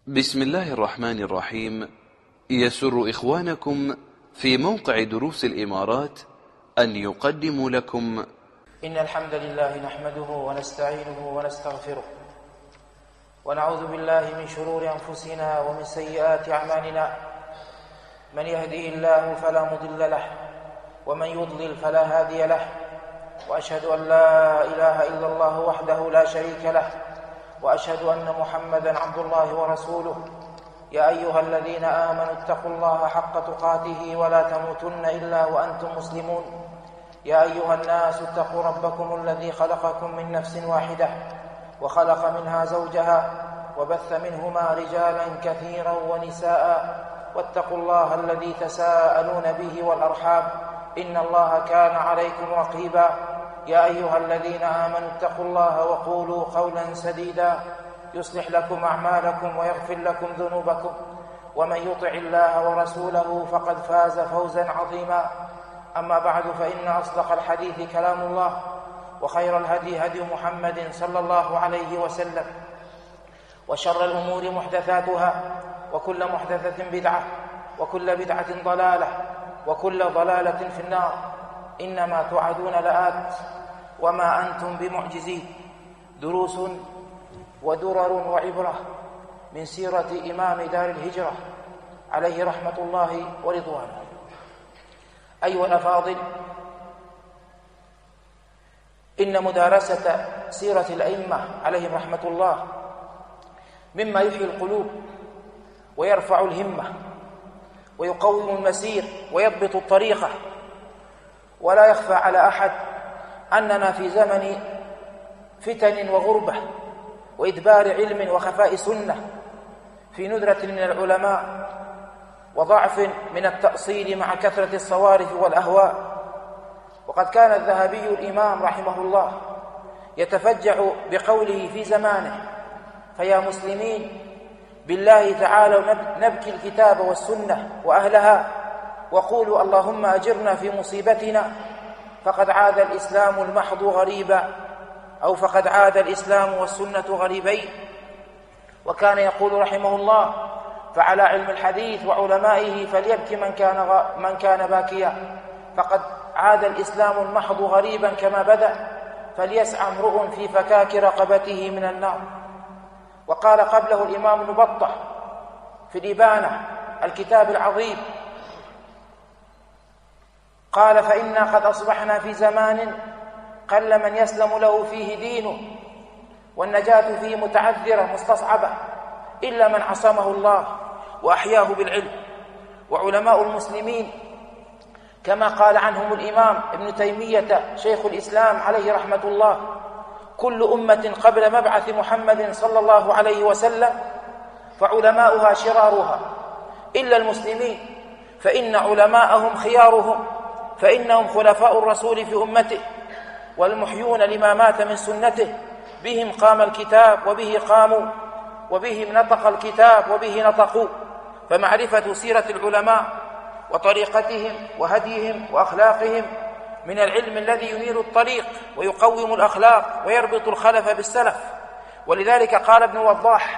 بسم الله الرحمن الرحيم. يسر إخوانكم في موقع دروس الإمارات أن يقدموا لكم إن الحمد لله نحمده ونستعينه ونستغفره ونعوذ بالله من شرور أنفسنا ومن سيئات أعمالنا. من يهديه الله فلا مضل له ومن يضلل فلا هادي له، وأشهد أن لا إله إلا الله وحده لا شريك له، وأشهد أن محمدًا عبد الله ورسوله. يا أيها الذين آمنوا اتقوا الله حق تقاته ولا تموتن إلا وأنتم مسلمون. يا أيها الناس اتقوا ربكم الذي خلقكم من نفس واحدة وخلق منها زوجها وبث منهما رجالا كثيرا ونساء، واتقوا الله الذي تساءلون به والأرحام إن الله كان عليكم رقيبا. يا أيها الذين آمنوا اتقوا الله وقولوا قولا سديدا يصلح لكم أعمالكم ويغفر لكم ذنوبكم، ومن يطع الله ورسوله فقد فاز فوزا عظيما. أما بعد، فإن أصدق الحديث كلام الله، وخير الهدي هدي محمد صلى الله عليه وسلم، وشر الأمور محدثاتها، وكل محدثة بدعة، وكل بدعة ضلالة، وكل ضلالة في النار. إنما توعدون لآت وما أنتم بمعجزين. دروس ودرر وعبرة من سيرة إمام دار الهجرة عليه رحمة الله ورضوانه. أيها الأفاضل، إن مدارسة سيرة الأئمة عليهم رحمة الله مما يحيي القلوب ويرفع الهمة ويقوم المسير ويضبط الطريقة. ولا يخفى على أحد أننا في زمن فتن وغربة وإدبار علم وخفاء سنة، في ندرة من العلماء وضعف من التأصيل مع كثرة الصوارف والأهواء. وقد كان الذهبي الإمام رحمه الله يتفجع بقوله في زمانه: فيا مسلمين بالله تعالوا نبكي الكتاب والسنة وأهلها، وقولوا اللهم أجرنا في مصيبتنا، فقد عاد الإسلام المحض غريبا، أو فقد عاد الإسلام والسنة غريبين. وكان يقول رحمه الله: فعلى علم الحديث وعلمائه فليبكي من كان باكيا، فقد عاد الإسلام المحض غريبا كما بدأ، فليسعى امرؤ في فكاك رقبته من النار. وقال قبله الإمام ابن بطة في الإبانة الكتاب العظيم، قال: فإنا قد أصبحنا في زمان قل من يسلم له فيه دينه، والنجاة فيه متعذرة مستصعبة، إلا من عصمه الله وأحياه بالعلم. وعلماء المسلمين كما قال عنهم الإمام ابن تيمية شيخ الإسلام عليه رحمة الله: كل أمة قبل مبعث محمد صلى الله عليه وسلم فعلماؤها شرارها، إلا المسلمين فإن علماءهم خيارهم، فإنهم خلفاء الرسول في أمته، والمحيون لما مات من سنته. بهم قام الكتاب وبه قاموا، وبهم نطق الكتاب وبه نطقوا. فمعرفة سيرة العلماء وطريقتهم وهديهم وأخلاقهم من العلم الذي ينير الطريق ويقوم الأخلاق ويربط الخلف بالسلف. ولذلك قال ابن وضاح: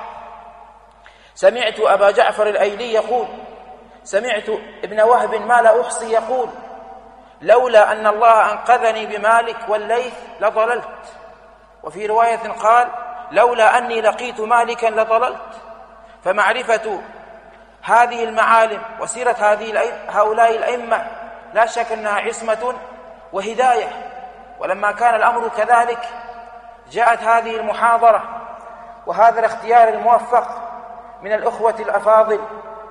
سمعت أبا جعفر الأيلي يقول: سمعت ابن وهب ما لا أحصي يقول: لولا أن الله أنقذني بمالك والليث لضللت. وفي رواية قال: لولا أني لقيت مالكا لضللت. فمعرفة هذه المعالم وسيرة هؤلاء الأئمة لا شك أنها عصمة وهداية. ولما كان الأمر كذلك جاءت هذه المحاضرة وهذا الاختيار الموفق من الأخوة الأفاضل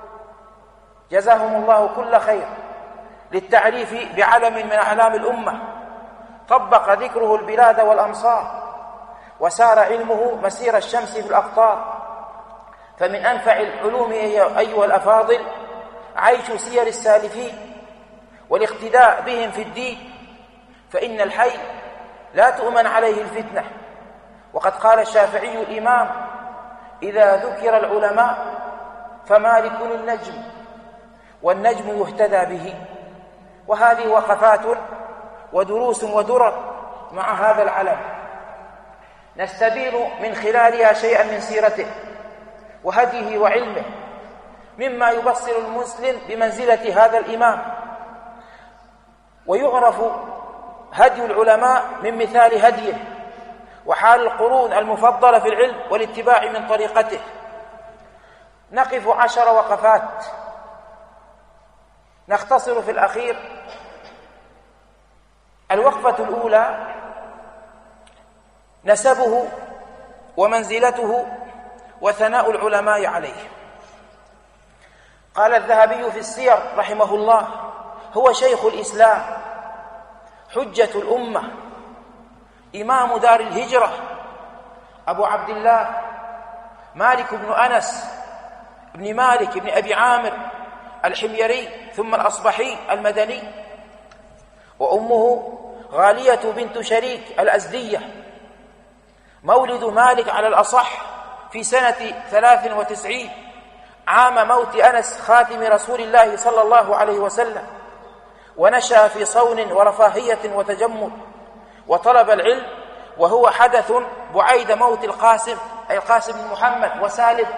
جزاهم الله كل خير للتعريف بعلم من أعلام الأمة طبق ذكره البلاد والأمصار، وسار علمه مسير الشمس في الأقطار. فمن أنفع العلوم أيها الأفاضل عيش سير السالفين والاقتداء بهم في الدين، فإن الحي لا تؤمن عليه الفتنة. وقد قال الشافعي الإمام: إذا ذكر العلماء فمالك النجم، والنجم يهتدى به. وهذه وقفات ودروس ودرر مع هذا العلم نستبين من خلالها شيئا من سيرته وهديه وعلمه، مما يبصر المسلم بمنزلة هذا الإمام. ويعرف هدي العلماء من مثال هديه وحال القرون المفضلة في العلم والاتباع من طريقته. نقف 10 وقفات، نختصر في الأخير. الوقفة الأولى نسبه ومنزلته وثناء العلماء عليه. قال الذهبي في السير رحمه الله: هو شيخ الإسلام، حجة الأمة، إمام دار الهجرة، أبو عبد الله مالك بن أنس بن مالك بن أبي عامر الحميري ثم الأصبحي المدني، وأمه غالية بنت شريك الأزدية. مولد مالك على الأصح في سنة 93 عام موت أنس خاتم رسول الله صلى الله عليه وسلم، ونشأ في صون ورفاهية وتجمل، وطلب العلم وهو حدث بعيد موت القاسم، أي القاسم بن محمد، وسالم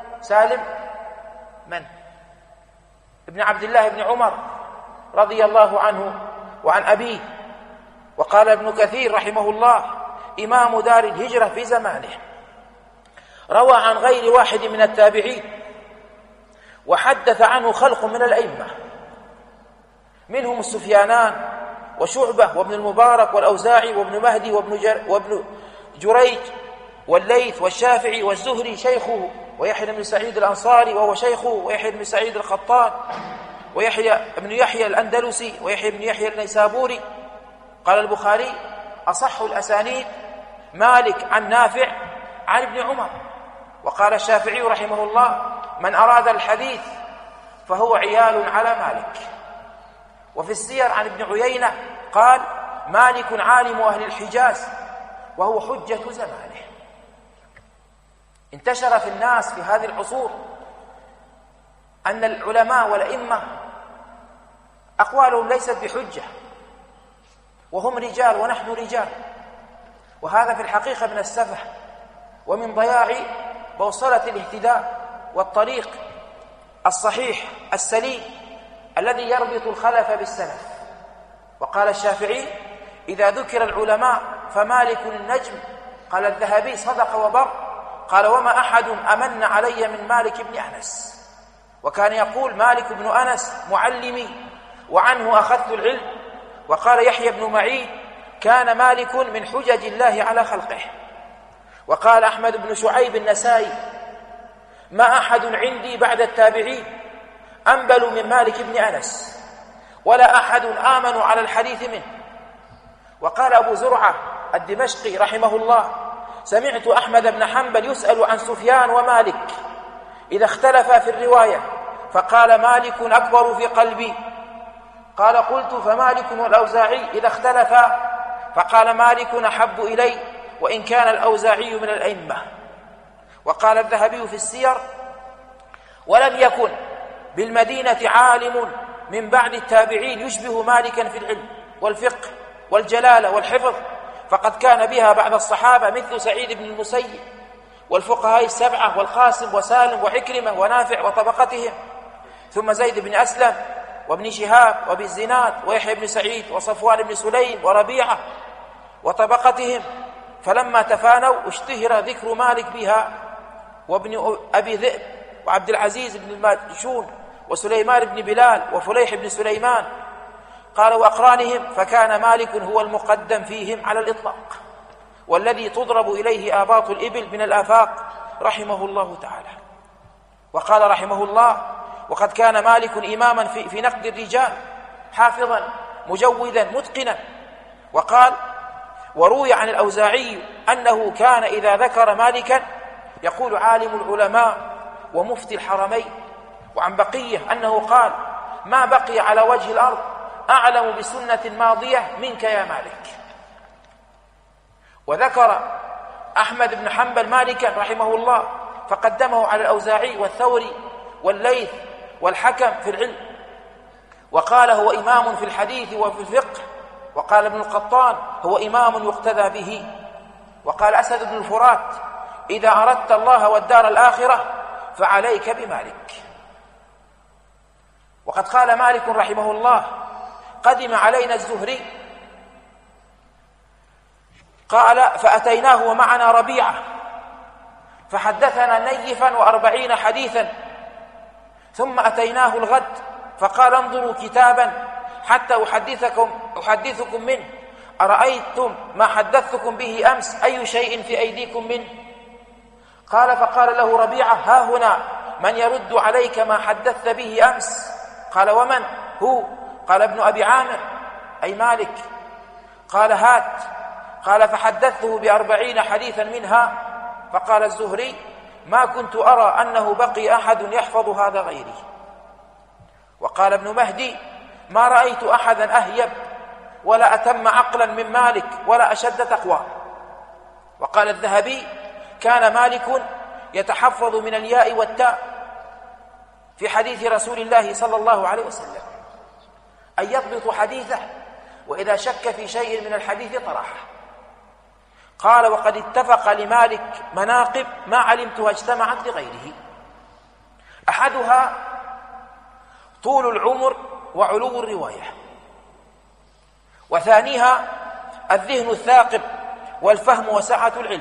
من؟ ابن عبد الله بن عمر رضي الله عنه وعن أبيه. وقال ابن كثير رحمه الله: إمام دار الهجرة في زمانه، روى عن غير واحد من التابعين، وحدث عنه خلق من الأئمة، منهم السفيانان وشعبة وابن المبارك والأوزاعي وابن مهدي وابن جريج والليث والشافعي والزهري شيخه، ويحيى بن سعيد الأنصاري وهو شيخه، ويحيى بن سعيد الخطان، ويحيى بن يحيى الأندلسي، ويحيى بن يحيى النيسابوري. قال البخاري: أصح الأسانيد مالك عن نافع عن ابن عمر. وقال الشافعي رحمه الله: من أراد الحديث فهو عيال على مالك. وفي السير عن ابن عيينة قال: مالك عالم أهل الحجاز وهو حجة زمانه. انتشر في الناس في هذه العصور أن العلماء والأئمة أقوالهم ليست بحجة، وهم رجال ونحن رجال، وهذا في الحقيقة من السفه ومن ضياع بوصلة الاهتداء والطريق الصحيح السليم الذي يربط الخلف بالسلف. وقال الشافعي: إذا ذكر العلماء فمالك النجم. قال الذهبي: صدق وبر. قال: وما أحد أمن علي من مالك بن أنس. وكان يقول: مالك بن أنس معلمي وعنه أخذت العلم. وقال يحيى بن معين: كان مالك من حجج الله على خلقه. وقال أحمد بن شعيب النسائي: ما أحد عندي بعد التابعين أنبل من مالك بن أنس، ولا أحد آمن على الحديث منه. وقال أبو زرعة الدمشقي رحمه الله: سمعت أحمد بن حنبل يسأل عن سفيان ومالك إذا اختلفا في الرواية، فقال: مالك أكبر في قلبي. قال: قلت: فمالك والأوزاعي إذا اختلفا؟ فقال: مالك أحب إلي وإن كان الأوزاعي من الأئمة. وقال الذهبي في السير: ولم يكن بالمدينة عالم من بعد التابعين يشبه مالكا في العلم والفقه والجلالة والحفظ، فقد كان بها بعد الصحابة مثل سعيد بن المسيب والفقهاء السبعة والقاسم وسالم وعكرمة ونافع وطبقتهم، ثم زيد بن أسلم وابن شهاب وابن الزناد ويحيى بن سعيد وصفوان بن سليم وربيعة وطبقتهم. فلما تفانوا اشتهر ذكر مالك بها، وابن أبي ذئب وعبد العزيز بن الماجشون وسليمان بن بلال وفليح بن سليمان. قال: وأقرانهم، فكان مالك هو المقدم فيهم على الإطلاق، والذي تضرب إليه آباط الإبل من الآفاق، رحمه الله تعالى. وقال رحمه الله: وقد كان مالك إماما في نقد الرجال، حافظا مجودا متقنا. وقال: وروي عن الأوزاعي أنه كان إذا ذكر مالكا يقول: عالم العلماء ومفتي الحرمين. وعن بقية أنه قال: ما بقي على وجه الأرض أعلم بسنة ماضية منك يا مالك. وذكر أحمد بن حنبل مالكا رحمه الله فقدمه على الأوزاعي والثوري والليث والحكم في العلم، وقال: هو إمام في الحديث وفي الفقه. وقال ابن القطان: هو إمام يقتدى به. وقال أسد بن الفرات: إذا أردت الله والدار الآخرة فعليك بمالك. وقد قال مالك رحمه الله: قدم علينا الزهري، قال: فأتيناه ومعنا ربيعة فحدثنا نيفا 40 حديثا، ثم أتيناه الغد فقال: انظروا كتابا حتى أحدثكم منه، أرأيتم ما حدثتكم به أمس أي شيء في أيديكم منه؟ قال: فقال له ربيعة: ها هنا من يرد عليك ما حدثت به أمس. قال: ومن هو؟ قال: ابن أبي عامر أي مالك. قال: هات. قال: فحدثته ب40 حديثا منها. فقال الزهري: ما كنت أرى أنه بقي أحد يحفظ هذا غيري. وقال ابن مهدي: ما رأيت أحدا أهيب ولا أتم عقلا من مالك ولا أشد تقوى. وقال الذهبي: كان مالك يتحفظ من الياء والتاء في حديث رسول الله صلى الله عليه وسلم، أن يضبط حديثه، وإذا شك في شيء من الحديث طرحه. قال: وقد اتفق لمالك مناقب ما علمتها اجتمعت لغيره، أحدها طول العمر وعلو الرواية، وثانيها الذهن الثاقب والفهم وسعة العلم،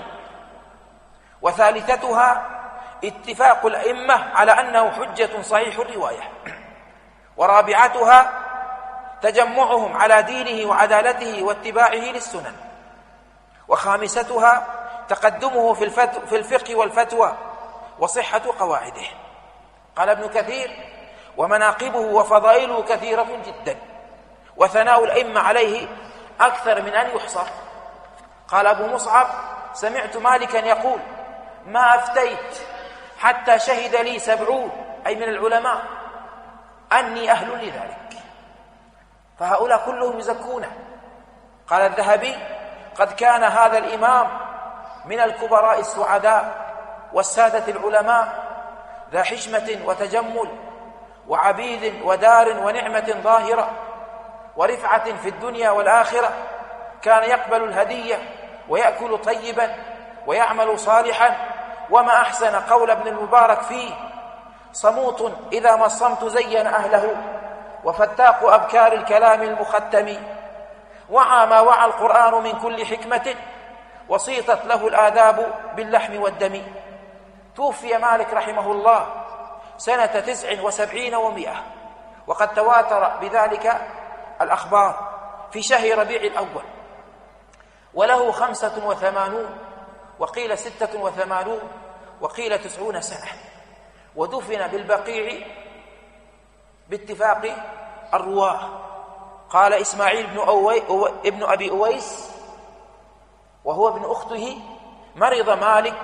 وثالثتها اتفاق الأئمة على أنه حجة صحيح الرواية، ورابعتها تجمعهم على دينه وعدالته واتباعه للسنن، وخامستها تقدمه في الفقه والفتوى وصحة قواعده. قال ابن كثير: ومناقبه وفضائله كثيرة جدا، وثناء الأئمة عليه أكثر من أن يحصر. قال أبو مصعب: سمعت مالكا يقول: ما أفتيت حتى شهد لي 70 أي من العلماء أني أهل لذلك، فهؤلاء كلهم يزكونه. قال الذهبي: قد كان هذا الإمام من الكبراء السعداء والسادة العلماء، ذا حشمة وتجمل وعبيد ودار ونعمة ظاهرة ورفعة في الدنيا والآخرة، كان يقبل الهدية ويأكل طيبا ويعمل صالحا، وما أحسن قول ابن المبارك فيه: صموت إذا ما الصمت زين أهله، وفتاق أبكار الكلام المختم، وعى ما وعى القرآن من كل حكمة، وصيتت له الآداب باللحم والدم. توفي مالك رحمه الله سنة 79 و100، وقد تواتر بذلك الأخبار في شهر ربيع الأول، وله 85 وقيل 86 وقيل 90 سنة، ودفن بالبقيع باتفاق الرواه. قال إسماعيل ابن أبي أويس وهو ابن أخته: مرض مالك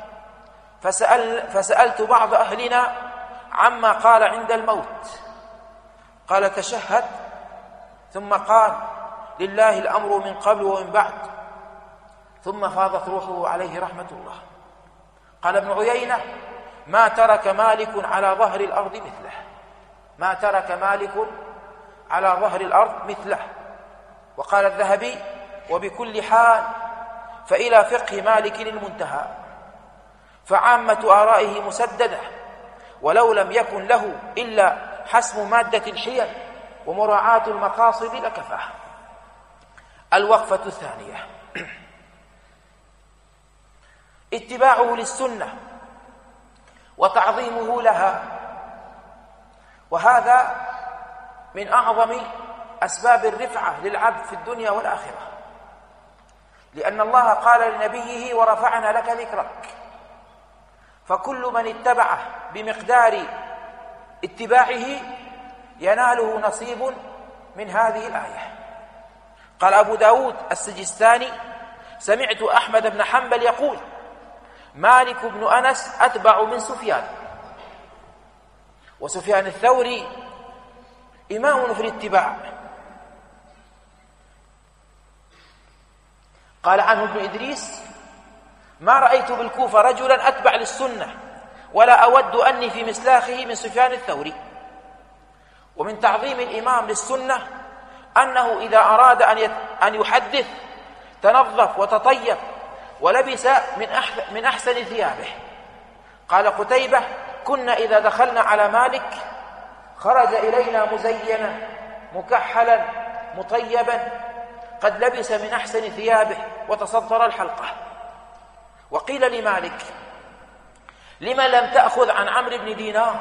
فسألت بعض أهلنا عما قال عند الموت، قال: تشهد، ثم قال: لله الأمر من قبل ومن بعد، ثم فاضت روحه عليه رحمة الله. قال ابن عيينة: ما ترك مالك على ظهر الأرض مثله، ما ترك مالك على ظهر الأرض مثله. وقال الذهبي: وبكل حال فإلى فقه مالك المنتهى، فعامة آرائه مسددة، ولو لم يكن له إلا حسم مادة الحيل ومراعاة المقاصد لكفاه. الوقفة الثانية: اتباعه للسنة وتعظيمه لها، وهذا من أعظم أسباب الرفعة للعبد في الدنيا والآخرة، لأن الله قال لنبيه: ورفعنا لك ذكرك. فكل من اتبعه بمقدار اتباعه يناله نصيب من هذه الآية. قال أبو داود السجستاني: سمعت أحمد بن حنبل يقول: مالك بن أنس أتبع من سفيان. وسفيان الثوري إمام في الاتباع. قال عنه ابن إدريس: ما رأيت بالكوفة رجلا أتبع للسنة ولا أود أني في مسلاخه من سفيان الثوري. ومن تعظيم الإمام للسنة أنه إذا أراد أن يحدث تنظف وتطيب ولبس من أحسن ثيابه. قال قتيبة: كنا إذا دخلنا على مالك خرج إلينا مزينا مكحلا مطيبا قد لبس من أحسن ثيابه وتصدر الحلقة. وقيل لمالك: لما لم تأخذ عن عمرو بن دينار؟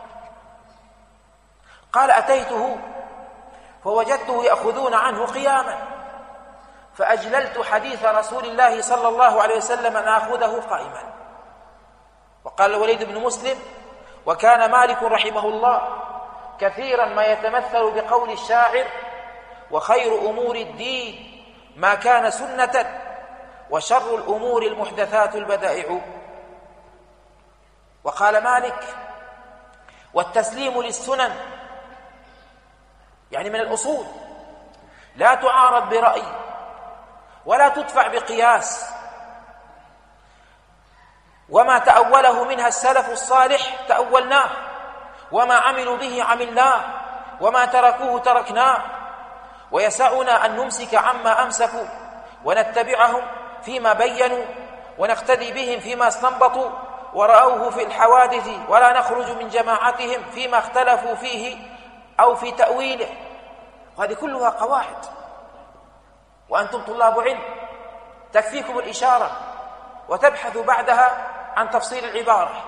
قال: أتيته فوجدته يأخذون عنه قياما، فأجللت حديث رسول الله صلى الله عليه وسلم أن أخذه قائما. وقال الوليد بن مسلم: وكان مالك رحمه الله كثيرا ما يتمثل بقول الشاعر: وخير أمور الدين ما كان سنة، وشر الأمور المحدثات البدائع. وقال مالك: والتسليم للسنن، يعني من الأصول، لا تعارض برأي ولا تدفع بقياس، وما تأوله منها السلف الصالح تأولناه، وما عملوا به عملناه، وما تركوه تركناه، ويسعنا أن نمسك عما أمسكوا ونتبعهم فيما بينوا ونقتدي بهم فيما استنبطوا ورأوه في الحوادث، ولا نخرج من جماعتهم فيما اختلفوا فيه أو في تأويله. وهذه كلها قواعد، وأنتم طلاب علم تكفيكم الإشارة وتبحثوا بعدها عن تفصيل العبارة.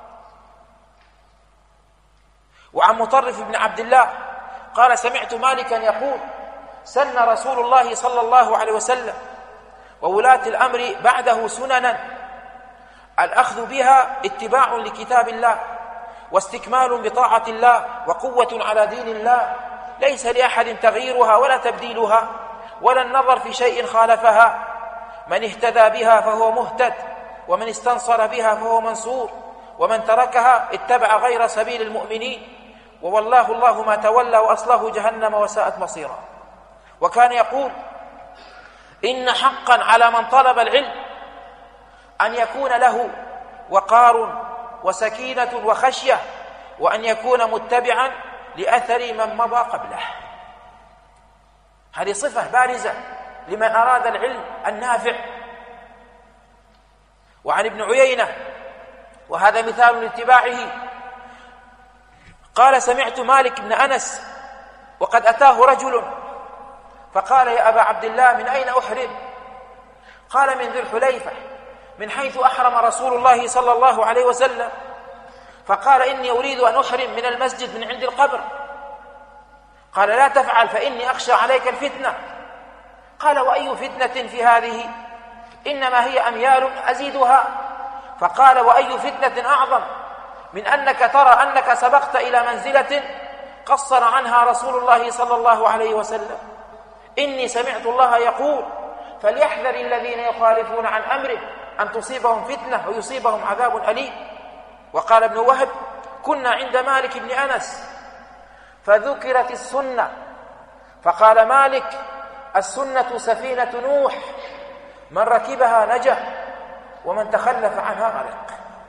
وعن مطرف بن عبد الله قال: سمعت مالكا يقول: سن رسول الله صلى الله عليه وسلم وولاة الأمر بعده سننا، الأخذ بها اتباع لكتاب الله واستكمال بطاعة الله وقوة على دين الله، ليس لأحد تغييرها ولا تبديلها ولا النظر في شيء خالفها. من اهتدى بها فهو مهتد، ومن استنصر بها فهو منصور، ومن تركها اتبع غير سبيل المؤمنين، ووالله الله ما تولى وأصله جهنم وساءت مصيرا. وكان يقول: إن حقا على من طلب العلم أن يكون له وقار وسكينة وخشية، وأن يكون متبعا لأثر من مضى قبله. هذه صفة بارزة لمن أراد العلم النافع. وعن ابن عيينة، وهذا مثال لاتباعه، قال: سمعت مالك بن أنس وقد أتاه رجل فقال: يا أبا عبد الله، من أين أحرم؟ قال: من ذي الحليفة، من حيث أحرم رسول الله صلى الله عليه وسلم. فقال: إني أريد أن أحرم من المسجد من عند القبر. قال: لا تفعل فإني أخشى عليك الفتنة. قال: وأي فتنة في هذه؟ إنما هي أميال أزيدها. فقال: وأي فتنة أعظم من أنك ترى أنك سبقت إلى منزلة قصر عنها رسول الله صلى الله عليه وسلم؟ إني سمعت الله يقول: فليحذر الذين يخالفون عن أمره أن تصيبهم فتنة ويصيبهم عذاب أليم. وقال ابن وهب: كنا عند مالك بن أنس فذكرت السنة، فقال مالك: السنة سفينة نوح، من ركبها نجا ومن تخلف عنها غرق.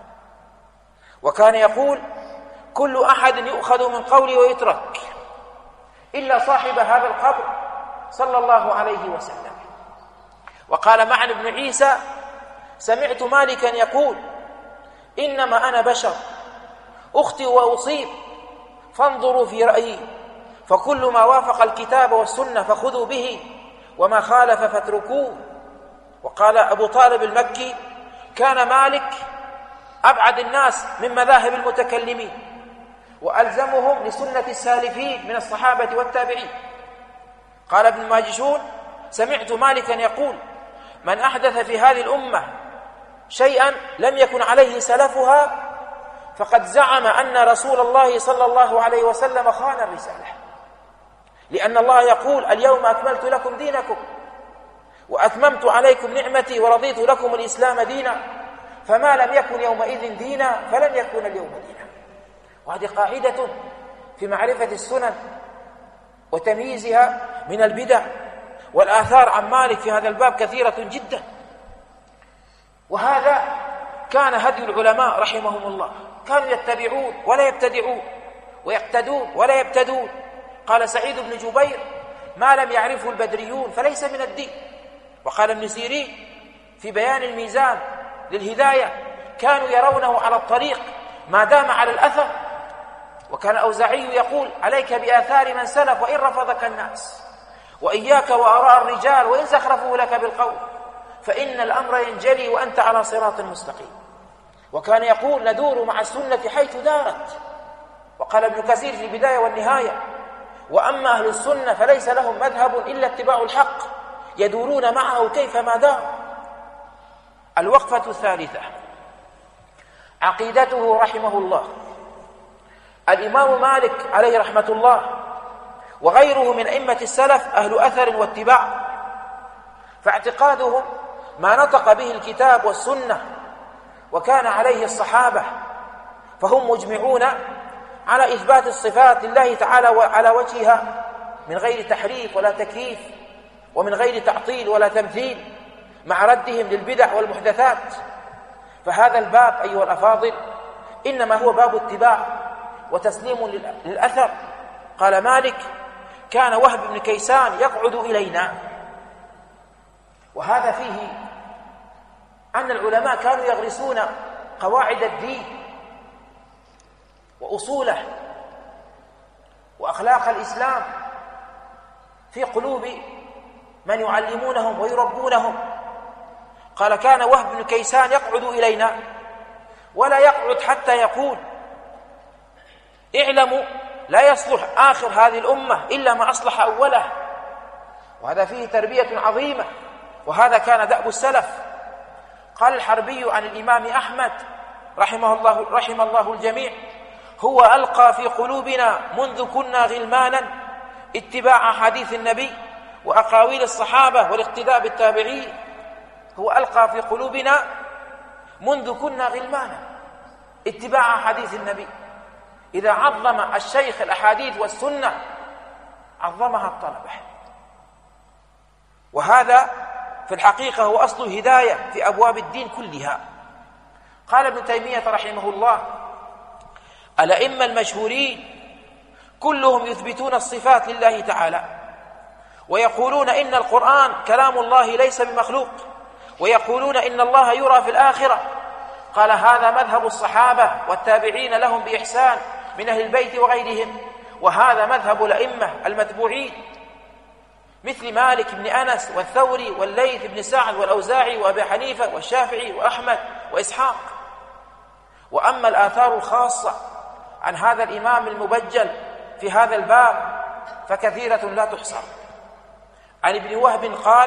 وكان يقول: كل أحد يؤخذ من قولي ويترك إلا صاحب هذا القبر صلى الله عليه وسلم. وقال معن بن عيسى: سمعت مالكا يقول: إنما أنا بشر أخطئ وأصيب، فانظروا في رأيي، فكل ما وافق الكتاب والسنة فخذوا به، وما خالف فاتركوه. وقال أبو طالب المكي: كان مالك أبعد الناس من مذاهب المتكلمين وألزمهم لسنة السالفين من الصحابة والتابعين. قال ابن ماجشون: سمعت مالكا يقول: من أحدث في هذه الأمة شيئا لم يكن عليه سلفها فقد زعم أن رسول الله صلى الله عليه وسلم خان الرسالة، لأن الله يقول: اليوم أكملت لكم دينكم وأتممت عليكم نعمتي ورضيت لكم الإسلام دينا، فما لم يكن يومئذ دينا فلن يكون اليوم دينا. وهذه قاعدة في معرفة السنن وتمييزها من البدع. والآثار عن مالك في هذا الباب كثيرة جدا، وهذا كان هدي العلماء رحمهم الله، كانوا يتبعون ولا يبتدعون ويقتدون ولا يبتدون. قال سعيد بن جبير: ما لم يعرفه البدريون فليس من الدين. وقال ابن سيرين في بيان الميزان للهداية: كانوا يرونه على الطريق ما دام على الأثر. وكان الأوزاعي يقول: عليك بآثار من سلف وإن رفضك الناس، وإياك وآراء الرجال وإن زخرفوا لك بالقول، فإن الأمر ينجلي وأنت على صراط مستقيم. وكان يقول: ندور مع السنة حيث دارت. وقال ابن كثير في البداية والنهاية: وأما أهل السنة فليس لهم مذهب إلا اتباع الحق، يدورون معه كيفما دار. الوقفة الثالثة: عقيدته رحمه الله. الإمام مالك عليه رحمة الله وغيره من أئمة السلف أهل أثر واتباع، فاعتقادهم ما نطق به الكتاب والسنة وكان عليه الصحابة، فهم مجمعون على إثبات الصفات لله تعالى على وجهها من غير تحريف ولا تكييف، ومن غير تعطيل ولا تمثيل، مع ردهم للبدع والمحدثات. فهذا الباب أيها الأفاضل إنما هو باب اتباع وتسليم للأثر. قال مالك: كان وهب بن كيسان يقعد إلينا. وهذا فيه أن العلماء كانوا يغرسون قواعد الدين وأصوله وأخلاق الإسلام في قلوب من يعلمونهم ويربونهم. قال: كان وهب بن كيسان يقعد إلينا، ولا يقعد حتى يقول: اعلموا لا يصلح آخر هذه الأمة إلا ما أصلح أوله. وهذا فيه تربية عظيمة، وهذا كان دأب السلف. قال الحربي عن الإمام أحمد رحم الله الجميع: هو ألقى في قلوبنا منذ كنا غلمانا اتباع حديث النبي وأقاويل الصحابة والاقتداء بالتابعين. هو ألقى في قلوبنا منذ كنا غلمانا اتباع حديث النبي. إذا عظم الشيخ الأحاديث والسنة عظمها الطلبة. وهذا في الحقيقة هو أصل الهداية في أبواب الدين كلها. قال ابن تيمية رحمه الله: الأئمة المشهورين كلهم يثبتون الصفات لله تعالى، ويقولون إن القرآن كلام الله ليس بمخلوق، ويقولون إن الله يرى في الآخرة. قال: هذا مذهب الصحابة والتابعين لهم بإحسان من أهل البيت وغيرهم، وهذا مذهب الأئمة المتبوعين مثل مالك بن أنس والثوري والليث بن سعد والأوزاعي وأبي حنيفة والشافعي وأحمد وإسحاق. وأما الآثار الخاصة عن هذا الإمام المبجل في هذا الباب فكثيرة لا تحصى. عن ابن وهب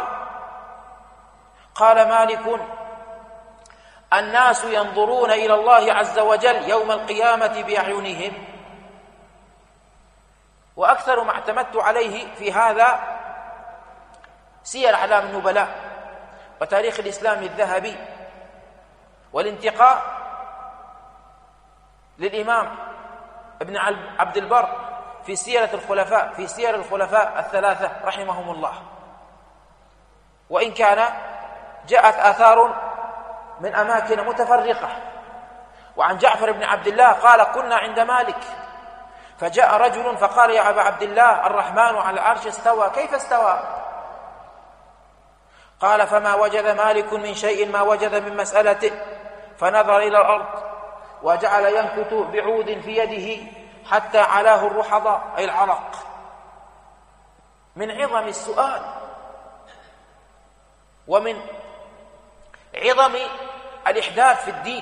قال مالك: الناس ينظرون إلى الله عز وجل يوم القيامة بأعينهم. وأكثر ما اعتمدت عليه في هذا سير أعلام النبلاء وتاريخ الإسلام الذهبي، والانتقاء للإمام ابن عبد البر في سير الخلفاء الثلاثة رحمهم الله. وإن كان جاءت آثار من أماكن متفرقة. وعن جعفر بن عبد الله قال: كنا عند مالك فجاء رجل فقال: يا أبا عبد الله، الرحمن على العرش استوى، كيف استوى؟ قال: فما وجد مالك من شيء ما وجد من مسألته، فنظر إلى الأرض وجعل ينكت بعود في يده حتى علاه الرحضاء أي العرق، من عظم السؤال ومن عظم الإحداث في الدين.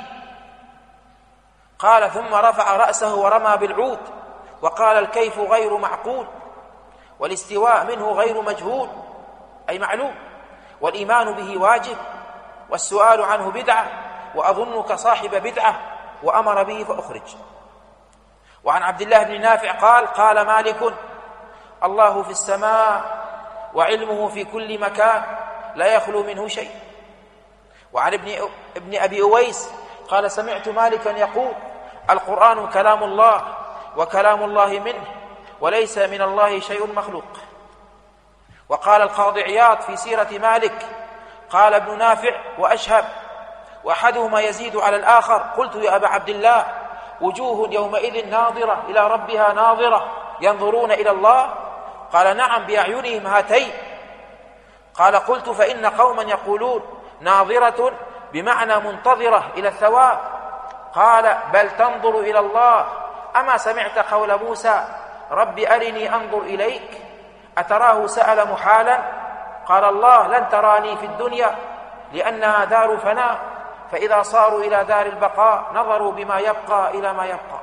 قال: ثم رفع رأسه ورمى بالعود وقال: الكيف غير معقول، والاستواء منه غير مجهول أي معلوم، والإيمان به واجب، والسؤال عنه بدعة، وأظنك صاحب بدعة، وأمر به فأخرج. وعن عبد الله بن نافع قال مالك: الله في السماء وعلمه في كل مكان لا يخلو منه شيء. وعن ابن أبي أويس قال: سمعت مالكا يقول: القرآن كلام الله وكلام الله منه، وليس من الله شيء مخلوق. وقال القاضي عياض في سيرة مالك: قال ابن نافع وأشهب، وأحدهما يزيد على الآخر: قلت يا أبا عبد الله، وجوه يومئذ ناظرة إلى ربها ناظرة، ينظرون إلى الله؟ قال: نعم بأعينهم هاتين. قال: قلت: فإن قوما يقولون ناظرة بمعنى منتظرة إلى الثواب، قال بل تنظر إلى الله. أما سمعت قول موسى رب أرني أنظر إليك أتراه سأل محالا؟ قال الله لن تراني في الدنيا لأنها دار فناء، فإذا صاروا إلى دار البقاء نظروا بما يبقى إلى ما يبقى.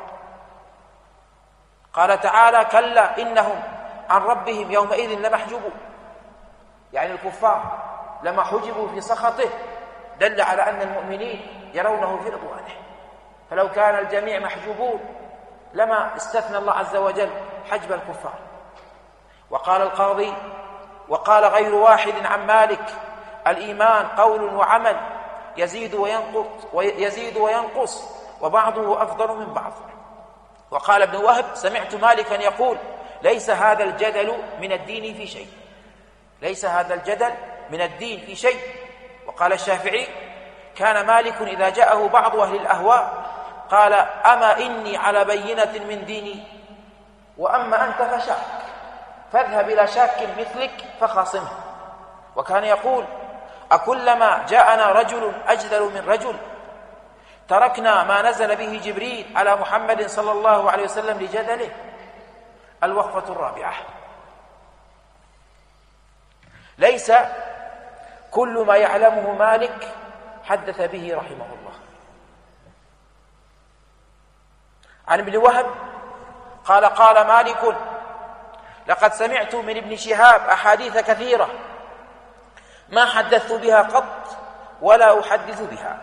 قال تعالى كلا إنهم عن ربهم يومئذ لمحجوبون، يعني الكفار لما حجبوا في سخطه دل على أن المؤمنين يرونه في رضوانه. فلو كان الجميع محجوبون لما استثنى الله عز وجل حجب الكفار. وقال القاضي وقال غير واحد عن مالك الإيمان قول وعمل يزيد وينقص وبعضه أفضل من بعض. وقال ابن وهب سمعت مالكا يقول ليس هذا الجدل من الدين في شيء، ليس هذا الجدل من الدين في شيء. وقال الشافعي كان مالك إذا جاءه بعض أهل الأهواء قال أما إني على بينة من ديني وأما أنت فشاك فاذهب إلى شاك مثلك فخاصمه. وكان يقول أكلما جاءنا رجل أجدل من رجل تركنا ما نزل به جبريل على محمد صلى الله عليه وسلم لجدله. الوقفة الرابعة ليس كل ما يعلمه مالك حدث به رحمه الله. عن ابن وهب قال قال مالك لقد سمعت من ابن شهاب أحاديث كثيرة ما حدثت بها قط ولا أحدث بها.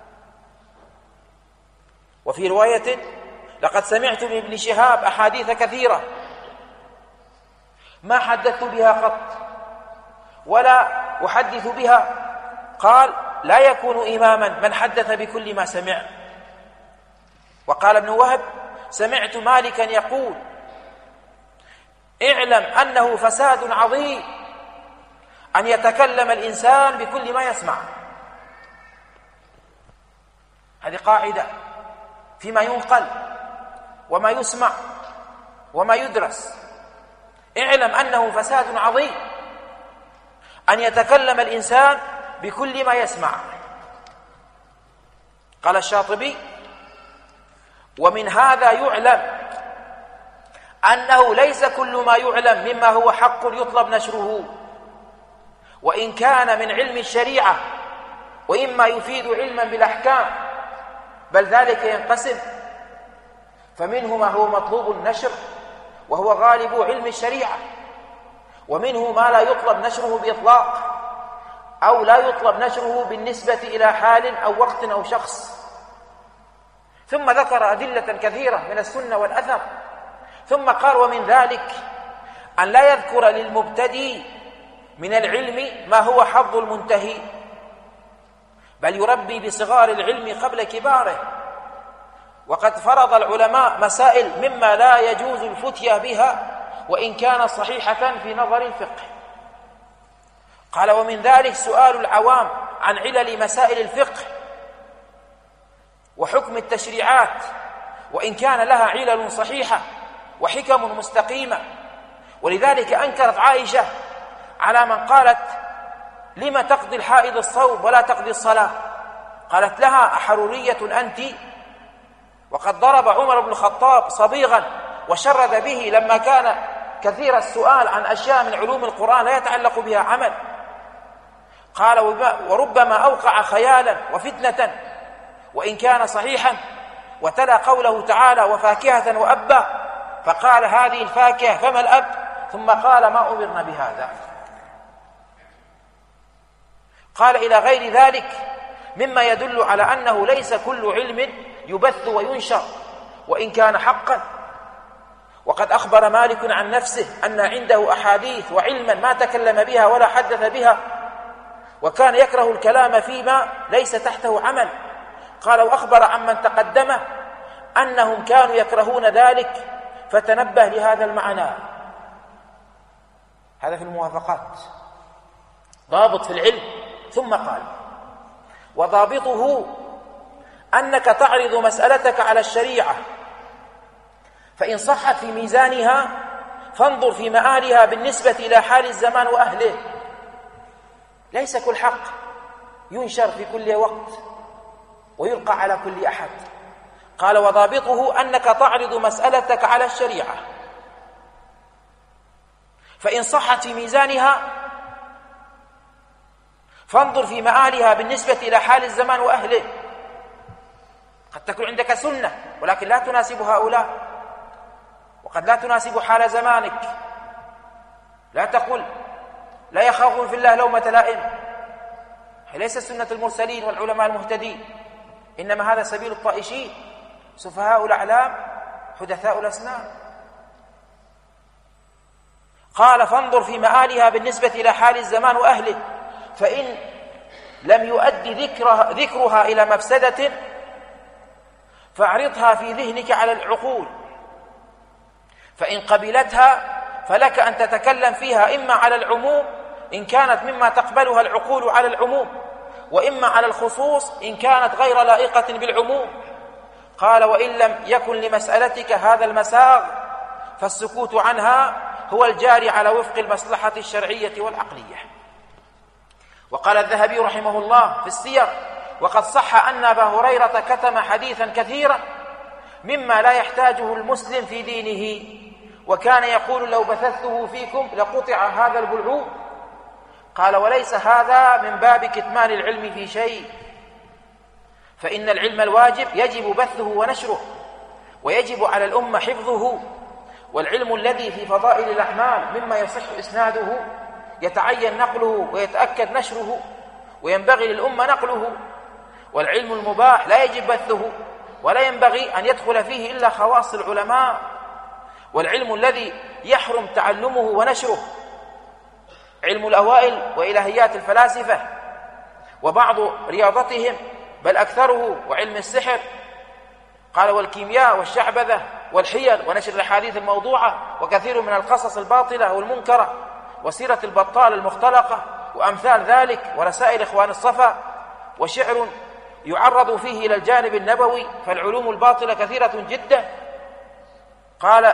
وفي رواية لقد سمعت من ابن شهاب أحاديث كثيرة ما حدثت بها قط ولا أحدث بها. قال لا يكون إماما من حدث بكل ما سمع. وقال ابن وهب سمعت مالكا يقول اعلم أنه فساد عظيم أن يتكلم الإنسان بكل ما يسمع. هذه قاعدة فيما ينقل وما يسمع وما يدرس. اعلم أنه فساد عظيم أن يتكلم الإنسان بكل ما يسمع. قال الشاطبي ومن هذا يعلم أنه ليس كل ما يعلم مما هو حق يطلب نشره، وإن كان من علم الشريعة وإما يفيد علما بالأحكام، بل ذلك ينقسم، فمنه ما هو مطلوب النشر وهو غالب علم الشريعة، ومنه ما لا يطلب نشره بإطلاق أو لا يطلب نشره بالنسبة إلى حال أو وقت أو شخص. ثم ذكر أدلة كثيرة من السنة والأثر، ثم قال ومن ذلك أن لا يذكر للمبتدئ من العلم ما هو حظ المنتهي، بل يربي بصغار العلم قبل كباره. وقد فرض العلماء مسائل مما لا يجوز الفتيا بها وإن كان صحيحة في نظر الفقه. قال ومن ذلك سؤال العوام عن علل مسائل الفقه وحكم التشريعات، وإن كان لها علل صحيحة وحكم مستقيمة. ولذلك أنكرت عائشة على من قالت لما تقضي الحائض الصوم ولا تقضي الصلاة؟ قالت لها أحرورية أنت؟ وقد ضرب عمر بن الخطاب صبيغا وشرد به لما كان كثير السؤال عن أشياء من علوم القرآن لا يتعلق بها عمل. قال وربما أوقع خيالا وفتنة وإن كان صحيحا، وتلا قوله تعالى وفاكهة وأبا، فقال هذه الفاكهة فما الأب، ثم قال ما أمرنا بهذا. قال إلى غير ذلك مما يدل على أنه ليس كل علم يبث وينشر وإن كان حقا. وقد أخبر مالك عن نفسه أن عنده أحاديث وعلما ما تكلم بها ولا حدث بها، وكان يكره الكلام فيما ليس تحته عمل. قال وأخبر عمن تقدمه أنهم كانوا يكرهون ذلك، فتنبه لهذا المعنى. هذا في الموافقات ضابط في العلم. ثم قال وضابطه أنك تعرض مسألتك على الشريعة، فإن صحت في ميزانها فانظر في مآلها بالنسبة إلى حال الزمان وأهله. ليس كل حق ينشر في كل وقت ويلقى على كل أحد، قال: وضابطه أنك تعرض مسألتك على الشريعة، فإن صحت في ميزانها فانظر في مآلها بالنسبة إلى حال الزمان وأهله. قد تكون عندك سنة ولكن لا تناسب هؤلاء، وقد لا تناسب حال زمانك. لا تقل لا يخافون في الله لومة لائم، هي ليست سنة المرسلين والعلماء المهتدين، إنما هذا سبيل الطائشين، سفهاء الأعلام حدثاء الأسنان. قال: فانظر في مآلها بالنسبة إلى حال الزمان وأهله، فإن لم يؤدي ذكرها إلى مفسدة فاعرضها في ذهنك على العقول، فإن قبلتها فلك أن تتكلم فيها إما على العموم إن كانت مما تقبلها العقول على العموم، وإما على الخصوص إن كانت غير لائقة بالعموم. قال: وإن لم يكن لمسألتك هذا المساغ فالسكوت عنها هو الجاري على وفق المصلحة الشرعية والعقلية. وقال الذهبي رحمه الله في السير: وقد صح أن أبا هريرة كتم حديثا كثيرا مما لا يحتاجه المسلم في دينه، وكان يقول: لو بثثته فيكم لقطع هذا البلعوم. قال: وليس هذا من باب كتمان العلم في شيء، فإن العلم الواجب يجب بثه ونشره، ويجب على الأمة حفظه، والعلم الذي في فضائل الأعمال مما يصح إسناده يتعين نقله ويتأكد نشره، وينبغي للأمة نقله. والعلم المباح لا يجب بثه، ولا ينبغي أن يدخل فيه إلا خواص العلماء. والعلم الذي يحرم تعلمه ونشره علم الأوائل وإلهيات الفلاسفة وبعض رياضتهم، بل أكثره، وعلم السحر. قال: والكيمياء والشعبذة والحيل ونشر الأحاديث الموضوعة، وكثير من القصص الباطلة والمنكرة، وسيرة البطال المختلقة وأمثال ذلك، ورسائل إخوان الصفا، وشعر يعرض فيه إلى الجانب النبوي، فالعلوم الباطلة كثيرة جدا. قال: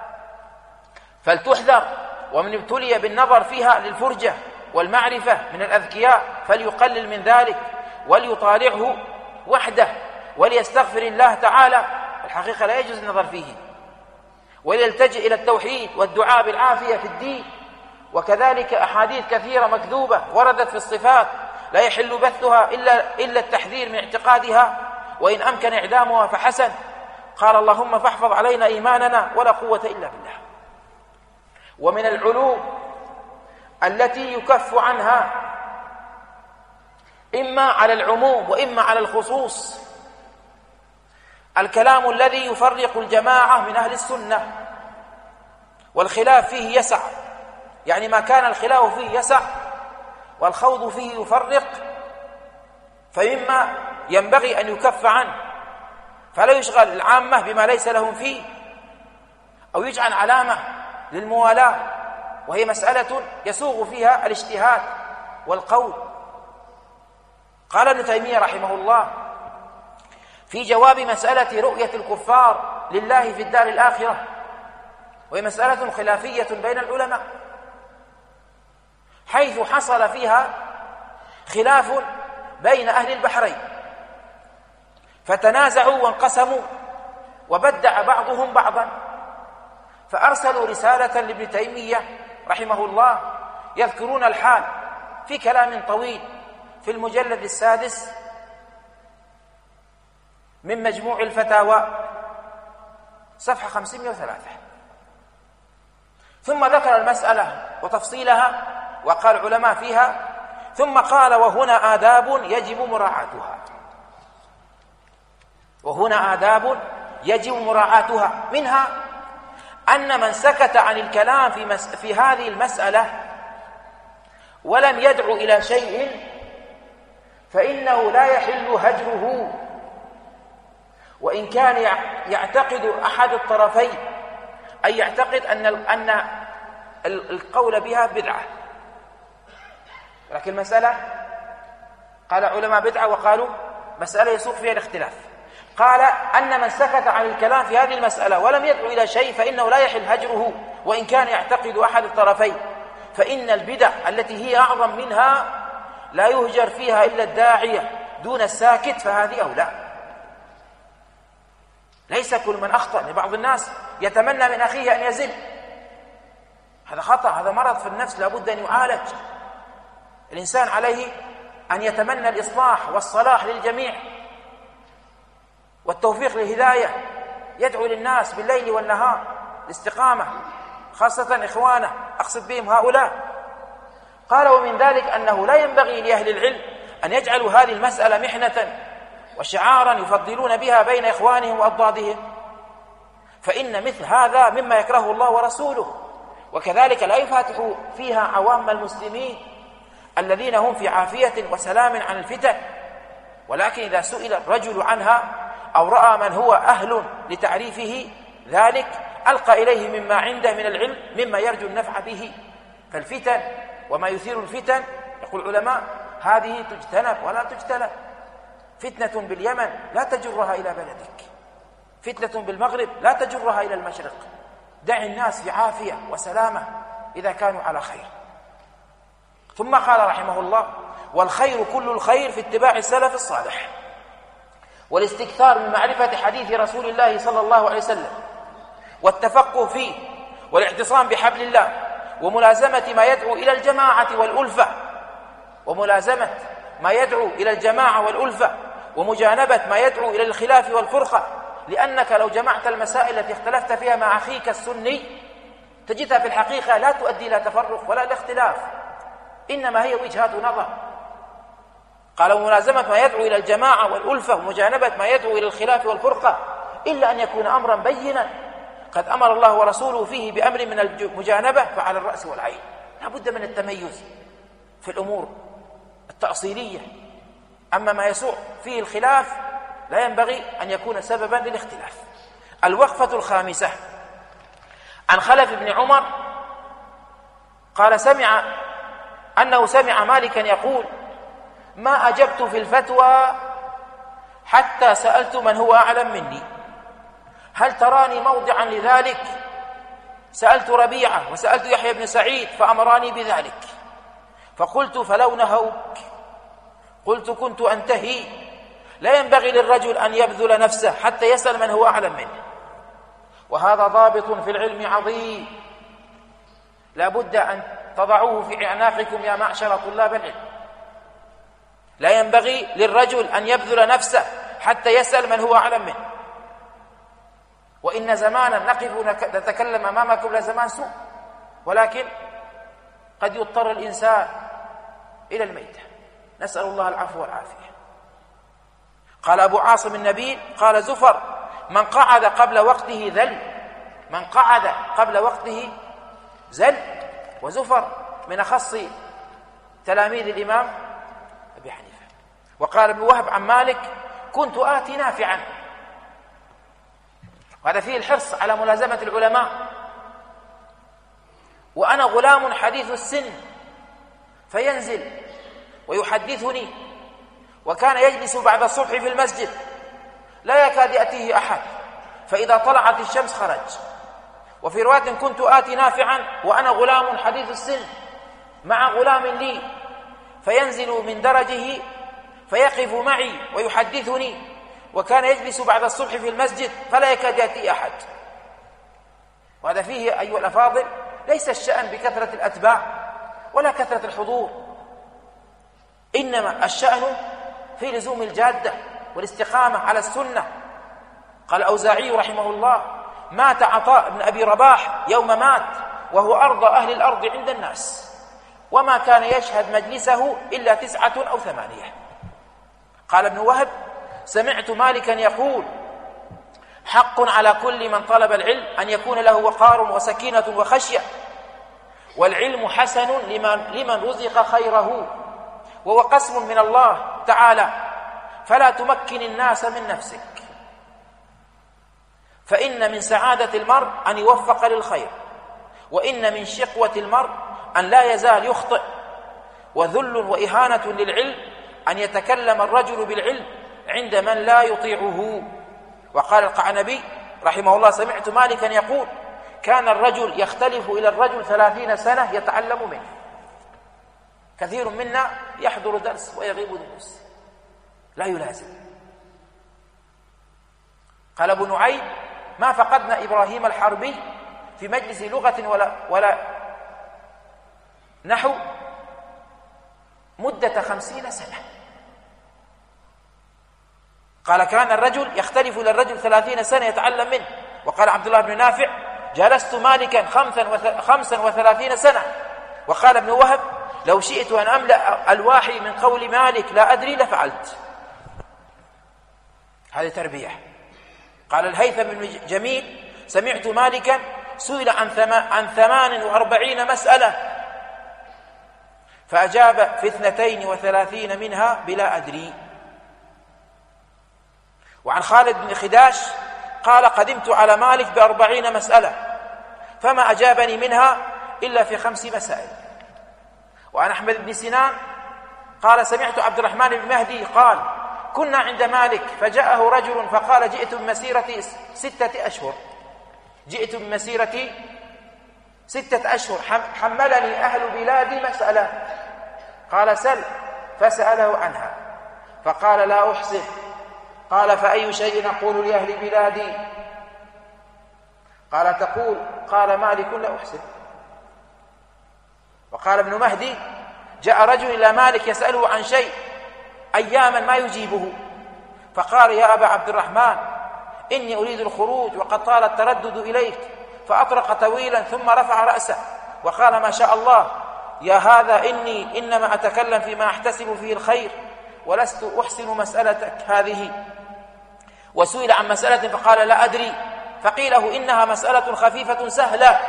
فلتحذر، ومن ابتلي بالنظر فيها للفرجة والمعرفة من الأذكياء فليقلل من ذلك وليطالعه وحده وليستغفر الله تعالى، الحقيقة لا يجوز النظر فيه، وليلتجئ إلى التوحيد والدعاء بالعافية في الدين. وكذلك أحاديث كثيرة مكذوبة وردت في الصفات لا يحل بثها إلا التحذير من اعتقادها، وإن أمكن إعدامها فحسن. قال: اللهم فاحفظ علينا إيماننا ولا قوة إلا بالله. ومن العلوم التي يكف عنها إما على العموم وإما على الخصوص الكلام الذي يفرق الجماعة من أهل السنة، والخلاف فيه يسع، يعني ما كان الخلاف فيه يسع والخوض فيه يفرق، فمما ينبغي أن يكف عنه، فلا يشغل العامة بما ليس لهم فيه، أو يجعل علامة للموالاة، وهي مسألة يسوغ فيها الاجتهاد والقول. قال ابن تيمية رحمه الله في جواب مسألة رؤية الكفار لله في الدار الآخرة، وهي مسألة خلافية بين العلماء، حيث حصل فيها خلاف بين أهل البحرين، فتنازعوا وانقسموا، وبدع بعضهم بعضا، فأرسلوا رسالة لابن تيمية رحمه الله يذكرون الحال في كلام طويل في المجلد 6 من مجموع الفتاوى صفحة 503. ثم ذكر المسألة وتفصيلها وقال العلماء فيها، ثم قال: وهنا آداب يجب مراعاتها. وهنا آداب يجب مراعاتها، منها أن من سكت عن الكلام في هذه المسألة ولم يدعو إلى شيء فإنه لا يحل هجره، وإن كان يعتقد أحد الطرفين، أي يعتقد أن القول بها بدعة، لكن المسألة قال علماء بدعة وقالوا مسألة يسوق فيها الاختلاف. قال أن من سكت عن الكلام في هذه المسألة ولم يدعو إلى شيء فإنه لا يحل هجره، وإن كان يعتقد أحد الطرفين، فإن البدع التي هي أعظم منها لا يهجر فيها إلا الداعية دون الساكت، فهذه أولى. ليس كل من أخطأ، لبعض الناس يتمنى من أخيه أن يزل، هذا خطأ، هذا مرض في النفس لابد أن يعالج. الإنسان عليه أن يتمنى الإصلاح والصلاح للجميع والتوفيق للهداية، يدعو للناس بالليل والنهار الاستقامة، خاصة إخوانه أقصد بهم هؤلاء. قال ومن ذلك أنه لا ينبغي لأهل العلم أن يجعلوا هذه المسألة محنة وشعارا يفضلون بها بين إخوانهم وأضدادهم، فإن مثل هذا مما يكرهه الله ورسوله، وكذلك لا يفاتح فيها عوام المسلمين الذين هم في عافية وسلام عن الفتن. ولكن إذا سئل الرجل عنها أو رأى من هو أهل لتعريفه ذلك ألقى إليه مما عنده من العلم مما يرجو النفع به. فالفتن وما يثير الفتن يقول العلماء هذه تجتنب ولا تجتنب. فتنة باليمن لا تجرها إلى بلدك، فتنة بالمغرب لا تجرها إلى المشرق. دع الناس في عافية وسلامة إذا كانوا على خير. ثم قال رحمه الله والخير كل الخير في اتباع السلف الصالح والاستكثار من معرفة حديث رسول الله صلى الله عليه وسلم والتفقه فيه والاعتصام بحبل الله وملازمة ما يدعو إلى الجماعة والألفة ومجانبة ما يدعو إلى الخلاف والفرقة، لأنك لو جمعت المسائل التي اختلفت فيها مع أخيك السني تجدها في الحقيقة لا تؤدي إلى تفرق ولا إلى اختلاف، إنما هي وجهات نظر. قال وملازمة ما يدعو إلى الجماعة والألفة ومجانبة ما يدعو إلى الخلاف والفرقة، إلا أن يكون أمرا بينا قد أمر الله ورسوله فيه بأمر من المجانبة فعلى الرأس والعين. لا بد من التميز في الأمور التأصيلية، أما ما يسوء فيه الخلاف لا ينبغي أن يكون سببا للاختلاف. الوقفة الخامسة عن خلف بن عمر قال سمع مالكا يقول ما أجبت في الفتوى حتى سألت من هو أعلم مني هل تراني موضعا لذلك؟ سألت ربيعة وسألت يحيى بن سعيد فأمراني بذلك، فقلت فلو نهوك قلت كنت أنتهي. لا ينبغي للرجل أن يبذل نفسه حتى يسأل من هو أعلم منه، وهذا ضابط في العلم عظيم لا بد أن تضعوه في أعناقكم يا معشر طلاب العلم. لا ينبغي للرجل أن يبذل نفسه حتى يسأل من هو أعلم منه. وإن زمانا نقف نتكلم أمامكم لزمان سوء، ولكن قد يضطر الإنسان إلى الميتة، نسأل الله العفو والعافية. قال أبو عاصم النبيل قال زفر من قعد قبل وقته زل، وزفر من أخص تلاميذ الإمام أبي حنيفة. وقال ابن وهب عن مالك كنت آتي نافعا، وهذا فيه الحرص على ملازمة العلماء. وأنا غلام حديث السن فينزل ويحدثني، وكان يجلس بعد الصبح في المسجد لا يكاد يأتيه أحد، فإذا طلعت الشمس خرج. وفي رواية كنت آتي نافعا وأنا غلام حديث السن مع غلام لي، فينزل من درجه فيقف معي ويحدثني، وكان يجلس بعد الصبح في المسجد فلا يكاد يأتي أحد. وهذا فيه أيها الأفاضل ليس الشأن بكثرة الأتباع ولا كثرة الحضور، إنما الشأن في لزوم الجادة والاستقامة على السنة. قال الأوزاعي رحمه الله مات عطاء بن أبي رباح يوم مات وهو أرضى أهل الأرض عند الناس، وما كان يشهد مجلسه إلا 9 أو 8. قال ابن وهب سمعت مالكا يقول حق على كل من طلب العلم أن يكون له وقار وسكينة وخشية، والعلم حسن لمن رزق خيره، وهو قسم من الله تعالى، فلا تمكن الناس من نفسك، فإن من سعادة المرء أن يوفق للخير، وإن من شقوة المرء أن لا يزال يخطئ، وذل وإهانة للعلم أن يتكلم الرجل بالعلم عند من لا يطيعه. وقال القعنبي رحمه الله سمعت مالكا يقول كان الرجل يختلف إلى الرجل 30 سنة يتعلم منه. كثير منا يحضر درس ويغيب دروس لا يلازم. قال أبو نعيم: ما فقدنا إبراهيم الحربي في مجلس لغة ولا نحو مدة 50 سنة. قال: كان الرجل يختلف إلى الرجل 30 سنة يتعلم منه. وقال عبد الله بن نافع: جلست مالكا 35 سنة. وقال ابن وهب: لو شئت أن أملأ الواحي من قول مالك لا أدري لفعلت. هذه تربية. قال الهيثم بن جميل: سمعت مالكا سئل عن 48 مسألة فأجاب في 32 منها بلا أدري. وعن خالد بن خداش قال: قدمت على مالك ب40 مسألة فما أجابني منها إلا في 5 مسائل. وعن أحمد بن سنان قال: سمعت عبد الرحمن بن مهدي قال: كنا عند مالك فجاءه رجل فقال: جئت بمسيرة 6 أشهر. جئت بمسيرة 6 أشهر، حملني أهل بلادي مسألة. قال: سل. فسأله عنها فقال: لا أحسن. قال: فأي شيء أقول لأهل بلادي؟ قال: تقول قال مالك لا أحسن. وقال ابن مهدي: جاء رجل إلى مالك يسأله عن شيء أياما ما يجيبه، فقال: يا أبا عبد الرحمن، إني أريد الخروج وقد طال التردد إليك. فأطرق طويلا ثم رفع رأسه وقال: ما شاء الله يا هذا، إني إنما أتكلم فيما أحتسب فيه الخير ولست أحسن مسألتك هذه. وسئل عن مسألة فقال: لا أدري. فقيل له: إنها مسألة خفيفة سهلة.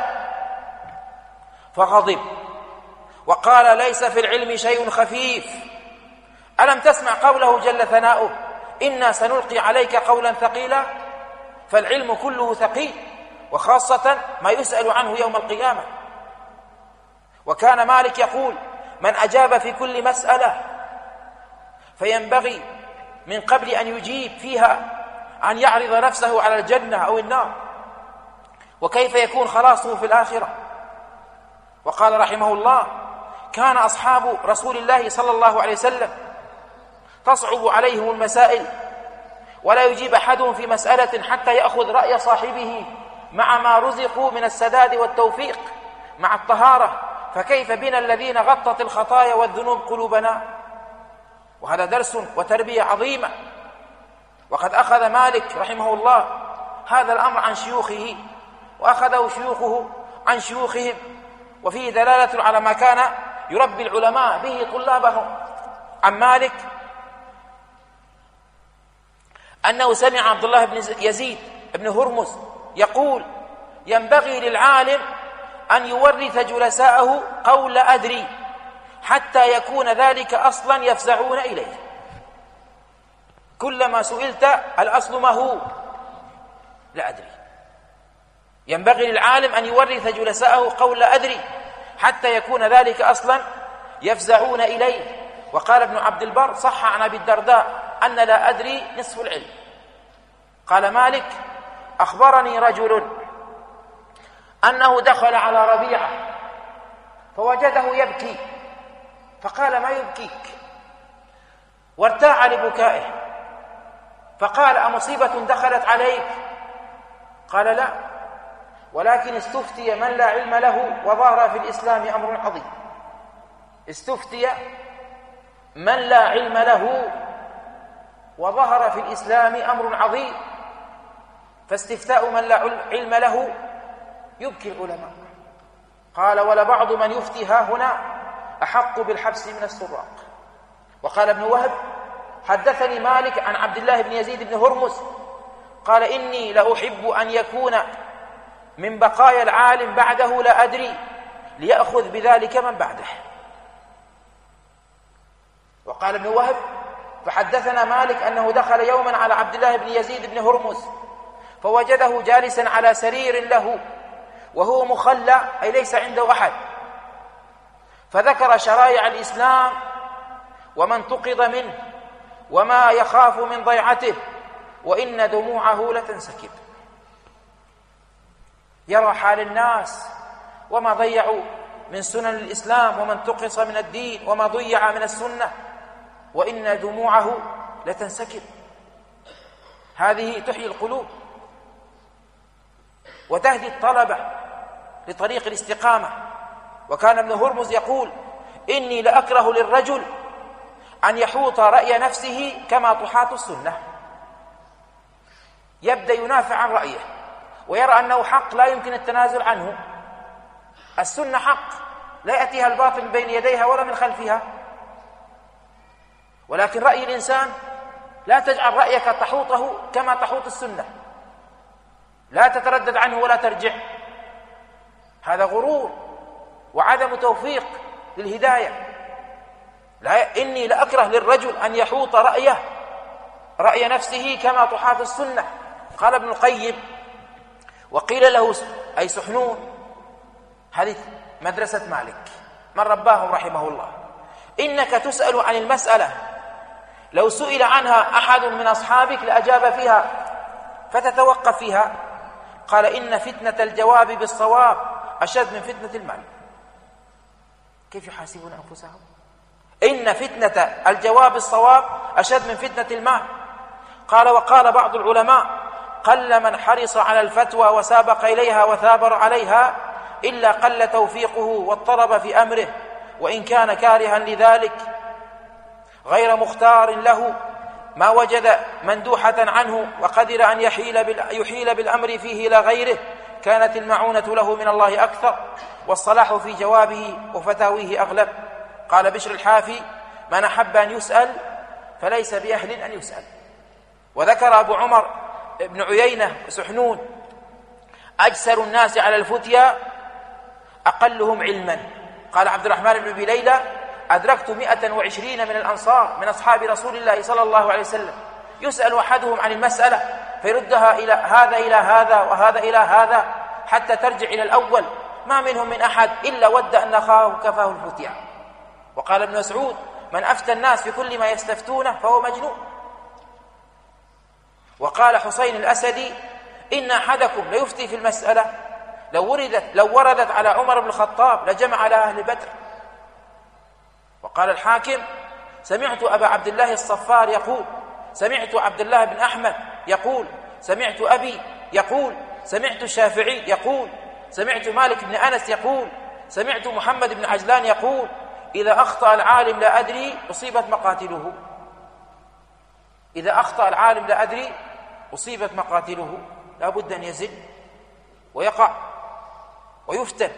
فغضب وقال: ليس في العلم شيء خفيف. ألم تسمع قوله جل ثناؤه: إنا سنلقي عليك قولا ثقيلا؟ فالعلم كله ثقيل، وخاصة ما يسأل عنه يوم القيامة. وكان مالك يقول: من أجاب في كل مسألة فينبغي من قبل أن يجيب فيها أن يعرض نفسه على الجنة أو النار، وكيف يكون خلاصه في الآخرة. وقال رحمه الله: كان أصحاب رسول الله صلى الله عليه وسلم تصعب عليهم المسائل ولا يجيب أحدهم في مسألة حتى يأخذ رأي صاحبه، مع ما رزقوا من السداد والتوفيق مع الطهارة، فكيف بنا الذين غطت الخطايا والذنوب قلوبنا؟ وهذا درس وتربية عظيمة. وقد أخذ مالك رحمه الله هذا الأمر عن شيوخه، وأخذه شيوخه عن شيوخهم، وفيه دلالة على ما كان يربي العلماء به طلابهم. عن مالك أنه سمع عبد الله بن يزيد بن هرمز يقول: ينبغي للعالم أن يورث جلساءه قول أدري حتى يكون ذلك أصلا يفزعون إليه. كلما سئلت الأصل ما هو؟ لا أدري. ينبغي للعالم أن يورث جلساءه قول أدري حتى يكون ذلك أصلا يفزعون إليه. وقال ابن عبد البر: صح عن أبي الدرداء أن لا أدري نصف العلم. قال مالك: أخبرني رجل أنه دخل على ربيعة فوجده يبكي، فقال: ما يبكيك؟ وارتاع لبكائه، فقال: أمصيبة دخلت عليك؟ قال: لا، ولكن استفتي من لا علم له وظهر في الإسلام أمر عظيم. استفتي من لا علم له وظهر في الإسلام أمر عظيم. فاستفتاء من لا علم له يبكي العلماء. قال: ولبعض من يفتي ها هنا أحق بالحبس من السراق. وقال ابن وهب: حدثني مالك عن عبد الله بن يزيد بن هرمز قال: إني لأحب أن يكون من بقايا العالم بعده لا أدري ليأخذ بذلك من بعده. وقال ابن وهب: فحدثنا مالك أنه دخل يوما على عبد الله بن يزيد بن هرمز فوجده جالسا على سرير له وهو مخلى، أي ليس عنده أحد، فذكر شرائع الإسلام ومن تقض منه وما يخاف من ضيعته، وإن دموعه لتنسكب. يرى حال الناس وما ضيعوا من سنن الإسلام ومن تقص من الدين وما ضيع من السنة، وإن دموعه لتنسكب. هذه تحيي القلوب. وتهدي الطلبة لطريق الاستقامة. وكان ابن هرمز يقول: إني لأكره للرجل أن يحوط رأي نفسه كما تحاط السنة. يبدأ ينافع عن رأيه ويرى أنه حق لا يمكن التنازل عنه. السنة حق لا يأتيها الباطل من بين يديها ولا من خلفها، ولكن رأي الإنسان لا تجعل رأيك تحوطه كما تحوط السنة، لا تتردد عنه ولا ترجع. هذا غرور وعدم توفيق للهداية. إني لأكره للرجل أن يحوط رأي نفسه كما تحاط السنة. قال ابن القيم: وقيل له أي سحنون، هذه مدرسة مالك من رباه رحمه الله: إنك تسأل عن المسألة لو سئل عنها أحد من أصحابك لأجاب فيها فتتوقف فيها. قال: إن فتنة الجواب بالصواب أشد من فتنة المال. كيف يحاسبون أنفسهم؟ إن فتنة الجواب الصواب أشد من فتنة المال. قال: وقال بعض العلماء: قل من حرص على الفتوى وسابق إليها وثابر عليها إلا قل توفيقه واضطرب في أمره، وإن كان كارها لذلك غير مختار له ما وجد مندوحة عنه وقدر أن يحيل بالأمر فيه إلى غيره كانت المعونة له من الله أكثر والصلاح في جوابه وفتاويه أغلب. قال بشر الحافي: من أحب أن يسأل فليس بأهل أن يسأل. وذكر أبو عمر بن عيينة سحنون: أجسر الناس على الفتيا أقلهم علما. قال عبد الرحمن بن أبي ليلى: أدركت 120 من الأنصار من أصحاب رسول الله صلى الله عليه وسلم يسأل أحدهم عن المسألة فيردها إلى هذا وهذا إلى هذا حتى ترجع إلى الأول، ما منهم من أحد إلا ود أن أخاه كفاه الفتيا. وقال ابن مسعود: من أفتى الناس في كل ما يستفتونه فهو مجنون. وقال حسين الأسدي: إن أحدكم ليفتي في المسألة لو وردت على عمر بن الخطاب لجمع على أهل بدر. وقال الحاكم: سمعت أبا عبد الله الصفار يقول، سمعت عبد الله بن أحمد يقول، سمعت أبي يقول، سمعت الشافعي يقول، سمعت مالك بن أنس يقول، سمعت محمد بن عجلان يقول: إذا أخطأ العالم لا أدري أصيبت مقاتله. إذا أخطأ العالم لا أدري أصيبت مقاتله. لا بد أن يزل ويقع ويفتن.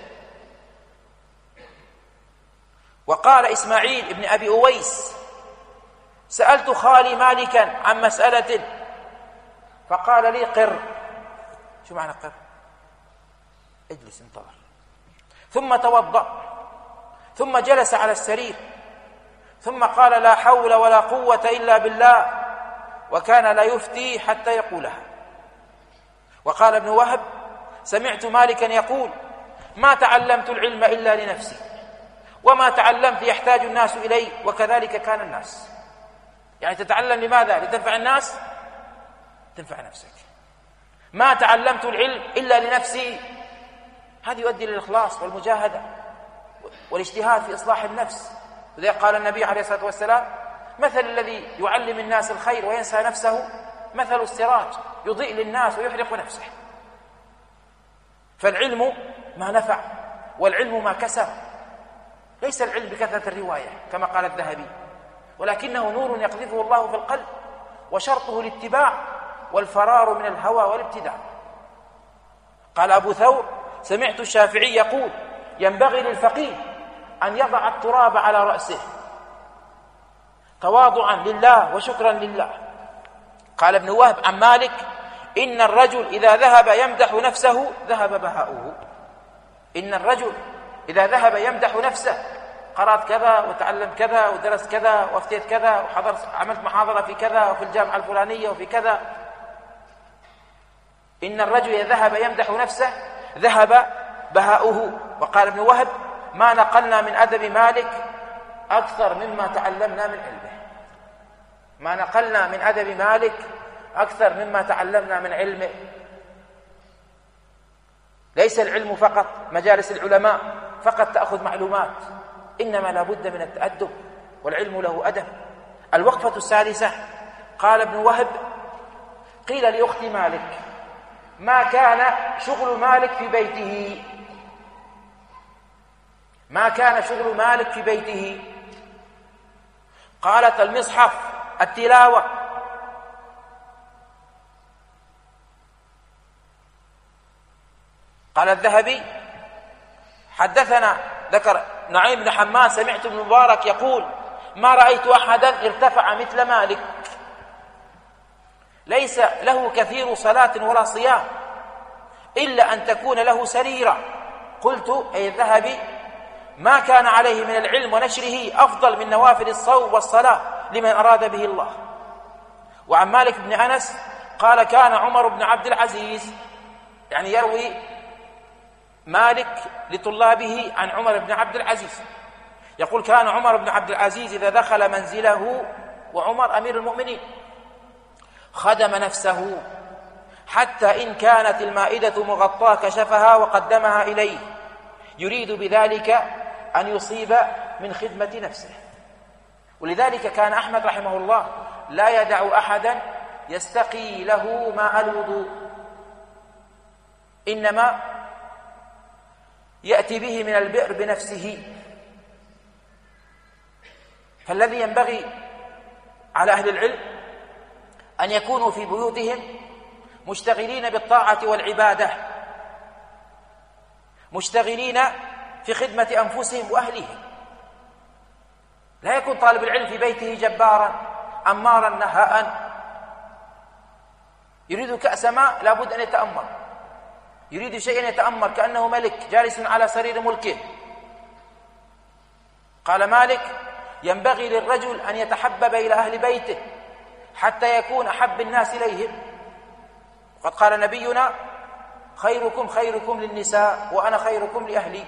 وقال إسماعيل بن أبي أويس: سألت خالي مالكا عن مسألة فقال لي: قر. شو معنى قر؟ اجلس انتظر. ثم توضأ، ثم جلس على السرير، ثم قال: لا حول ولا قوة إلا بالله، وكان لا يفتي حتى يقولها. وقال ابن وهب: سمعت مالكا يقول: ما تعلمت العلم إلا لنفسي، وما تعلمت يحتاج الناس إليه، وكذلك كان الناس. يعني تتعلم لماذا؟ لتنفع الناس؟ تنفع نفسك. ما تعلمت العلم إلا لنفسي، هذا يؤدي للإخلاص والمجاهدة والاجتهاد في إصلاح النفس. وذلك قال النبي عليه الصلاة والسلام: مثل الذي يعلم الناس الخير وينسى نفسه مثل السراج يضيء للناس ويحرق نفسه. فالعلم ما نفع والعلم ما كسر. ليس العلم بكثرة الرواية كما قال الذهبي، ولكنه نور يقذفه الله في القلب، وشرطه الاتباع والفرار من الهوى والابتداع. قال أبو ثور: سمعت الشافعي يقول: ينبغي للفقيه أن يضع التراب على رأسه تواضعا لله وشكرا لله. قال ابن وهب عن مالك: إن الرجل إذا ذهب يمدح نفسه ذهب بهاؤه. إن الرجل إذا ذهب يمدح نفسه، قرأت كذا وتعلم كذا ودرست كذا وافتيت كذا عملت محاضرة في كذا وفي الجامعة الفلانية وفي كذا. إن الرجل إذا ذهب يمدح نفسه ذهب بهاؤه. وقال ابن وهب: ما نقلنا من أدب مالك أكثر مما تعلمنا من علمه. ما نقلنا من أدب مالك أكثر مما تعلمنا من علمه. ليس العلم فقط مجالس العلماء فقط تأخذ معلومات، إنما لا بد من التأدب، والعلم له أدب. الوقفة السادسة: قال ابن وهب: قيل لأخت مالك: ما كان شغل مالك في بيته، ما كان شغل مالك في بيته. قالت: المصحف، التلاوة. قال الذهبي: حدثنا، ذكر نعيم بن حماد: سمعت ابن مبارك يقول: ما رأيت أحدا ارتفع مثل مالك، ليس له كثير صلاة ولا صيام إلا أن تكون له سريرة. قلت: أي الذهبي: ما كان عليه من العلم ونشره أفضل من نوافل الصوم والصلاة لمن أراد به الله. وعن مالك بن أنس قال: كان عمر بن عبد العزيز، يعني يروي مالك لطلابه عن عمر بن عبد العزيز، يقول: كان عمر بن عبد العزيز إذا دخل منزله، وعمر أمير المؤمنين، خدم نفسه حتى إن كانت المائدة مغطاة كشفها وقدمها إليه، يريد بذلك أن يصيب من خدمة نفسه. ولذلك كان أحمد رحمه الله لا يدع أحدا يستقي له ماء الوضوء، إنما يأتي به من البئر بنفسه. فالذي ينبغي على أهل العلم أن يكونوا في بيوتهم مشتغلين بالطاعة والعبادة، مشتغلين في خدمة أنفسهم وأهلهم. لا يكون طالب العلم في بيته جبارا أمارا نهاء، يريد كأس ماء لابد أن يتأمر، يريد شيئا يتأمر كأنه ملك جالس على سرير ملكه. قال مالك: ينبغي للرجل أن يتحبب إلى أهل بيته حتى يكون أحب الناس إليهم. وقد قال نبينا: خيركم خيركم للنساء وأنا خيركم لأهلي.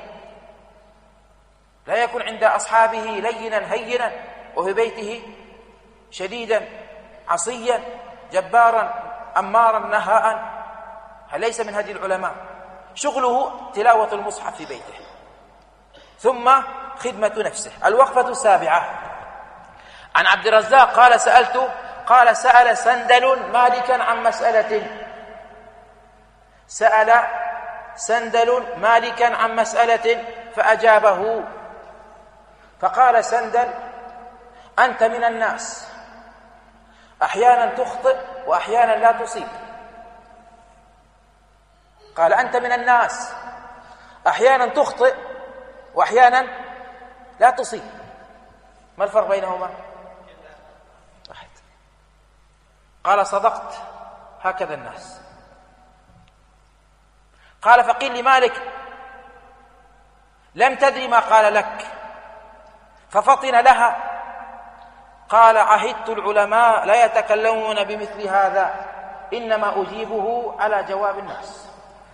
لا يكون عند أصحابه لينا هينا وفي بيته شديدا عصيا جبارا أمارا نهاء. هل ليس من هدي العلماء؟ شغله تلاوة المصحف في بيته، ثم خدمة نفسه. الوقفة السابعة عن عبد الرزاق قال: سأل سندل مالكا عن مسألة، سأل سندل مالكا عن مسألة فأجابه، فقال سندل: أنت من الناس، أحيانا تخطئ وأحيانا لا تصيب. قال: أنت من الناس، أحيانا تخطئ وأحيانا لا تصيب. ما الفرق بينهما؟ واحد. قال: صدقت، هكذا الناس. قال: فقيل لمالك: لم تدري ما قال لك؟ ففطن لها. قال: عهدت العلماء لا يتكلمون بمثل هذا، إنما أجيبه على جواب الناس.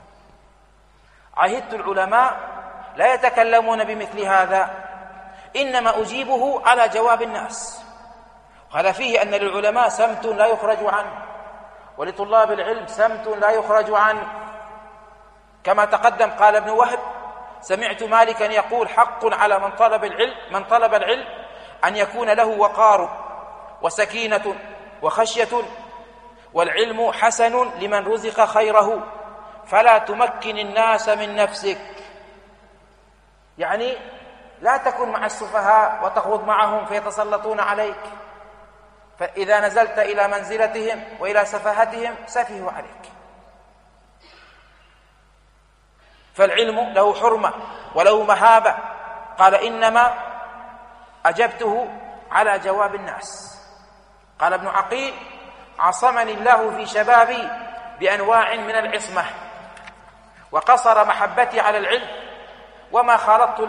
عهدت العلماء لا يتكلمون بمثل هذا، إنما أجيبه على جواب الناس. وهذا فيه أن للعلماء سمت لا يخرج عنه، ولطلاب العلم سمت لا يخرج عنه. كما تقدم قال ابن وهب: سمعت مالكا يقول: حق على من طلب العلم أن يكون له وقار وسكينة وخشية، والعلم حسن لمن رزق خيره، فلا تمكن الناس من نفسك. يعني لا تكن مع السفهاء وتخوض معهم فيتسلطون عليك، فإذا نزلت إلى منزلتهم وإلى سفاهتهم سفهوا عليك. فالعلم له حرمة وله مهابة. قال: إنما أجبته على جواب الناس. قال ابن عقيل: عصمني الله في شبابي بأنواع من العصمة، وقصر محبتي على العلم، وما خالطت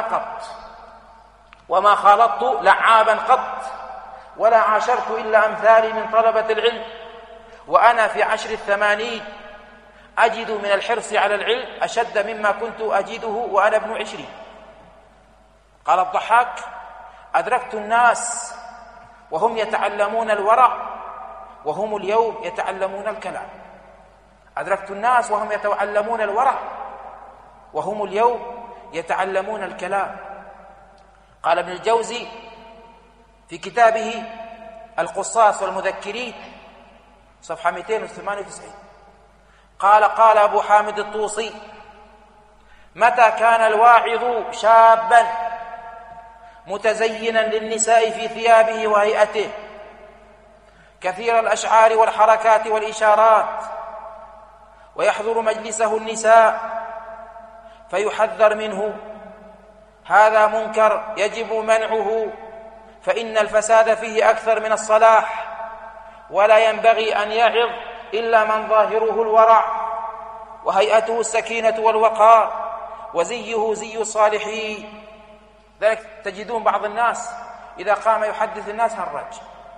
لعابا قط، ولا عاشرت إلا أمثالي من طلبة العلم، وأنا في 80 أجد من الحرص على العلم أشد مما كنت أجده وأنا ابن 20. قال الضحاك: أدركت الناس وهم يتعلمون الورع، وهم اليوم يتعلمون الكلام. أدركت الناس وهم يتعلمون الورع، وهم اليوم يتعلمون الكلام. قال ابن الجوزي في كتابه القصاص والمذكرين صفحة 298: قال أبو حامد الطوسي: متى كان الواعظ شابا متزينا للنساء في ثيابه وهيئته، كثير الأشعار والحركات والإشارات، ويحضر مجلسه النساء فيحذر منه، هذا منكر يجب منعه، فإن الفساد فيه أكثر من الصلاح، ولا ينبغي أن يعظ إلا من ظاهره الورع وهيئته السكينة والوقار وزيه زي الصالحين. ذلك تجدون بعض الناس إذا قام يحدث الناس هرج.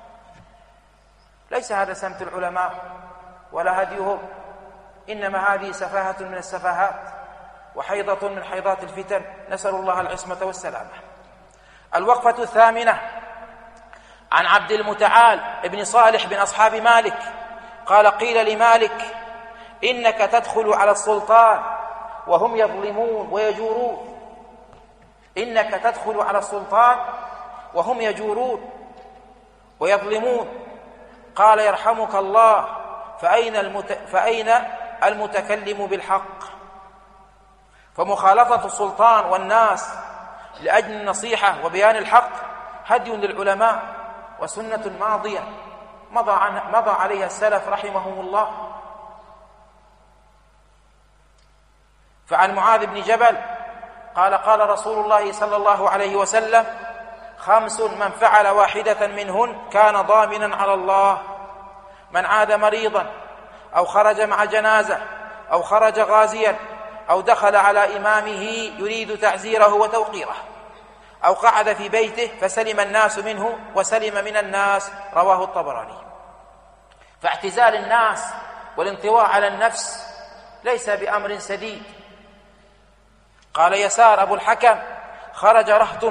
ليس هذا سمت العلماء ولا هديهم، إنما هذه سفاهة من السفاهات وحيضة من حيضات الفتن، نسأل الله العصمة والسلامة. الوقفة الثامنة عن عبد المتعال ابن صالح بن أصحاب مالك قال: قيل لمالك: إنك تدخل على السلطان وهم يظلمون ويجورون، إنك تدخل على السلطان وهم يجورون ويظلمون. قال: يرحمك الله، فأين المتكلم بالحق؟ فمخالطة السلطان والناس لأجل النصيحة وبيان الحق هدي للعلماء وسنة ماضية مضى عليها السلف رحمهم الله. فعن معاذ بن جبل قال: قال رسول الله صلى الله عليه وسلم: 5 من فعل واحدة منهن كان ضامنا على الله: من عاد مريضا، أو خرج مع جنازة، أو خرج غازيا، أو دخل على إمامه يريد تعزيره وتوقيره، أو قعد في بيته فسلم الناس منه وسلم من الناس. رواه الطبراني. فاعتزال الناس والانطواء على النفس ليس بأمر سديد. قال يسار أبو الحكم: خرج رهط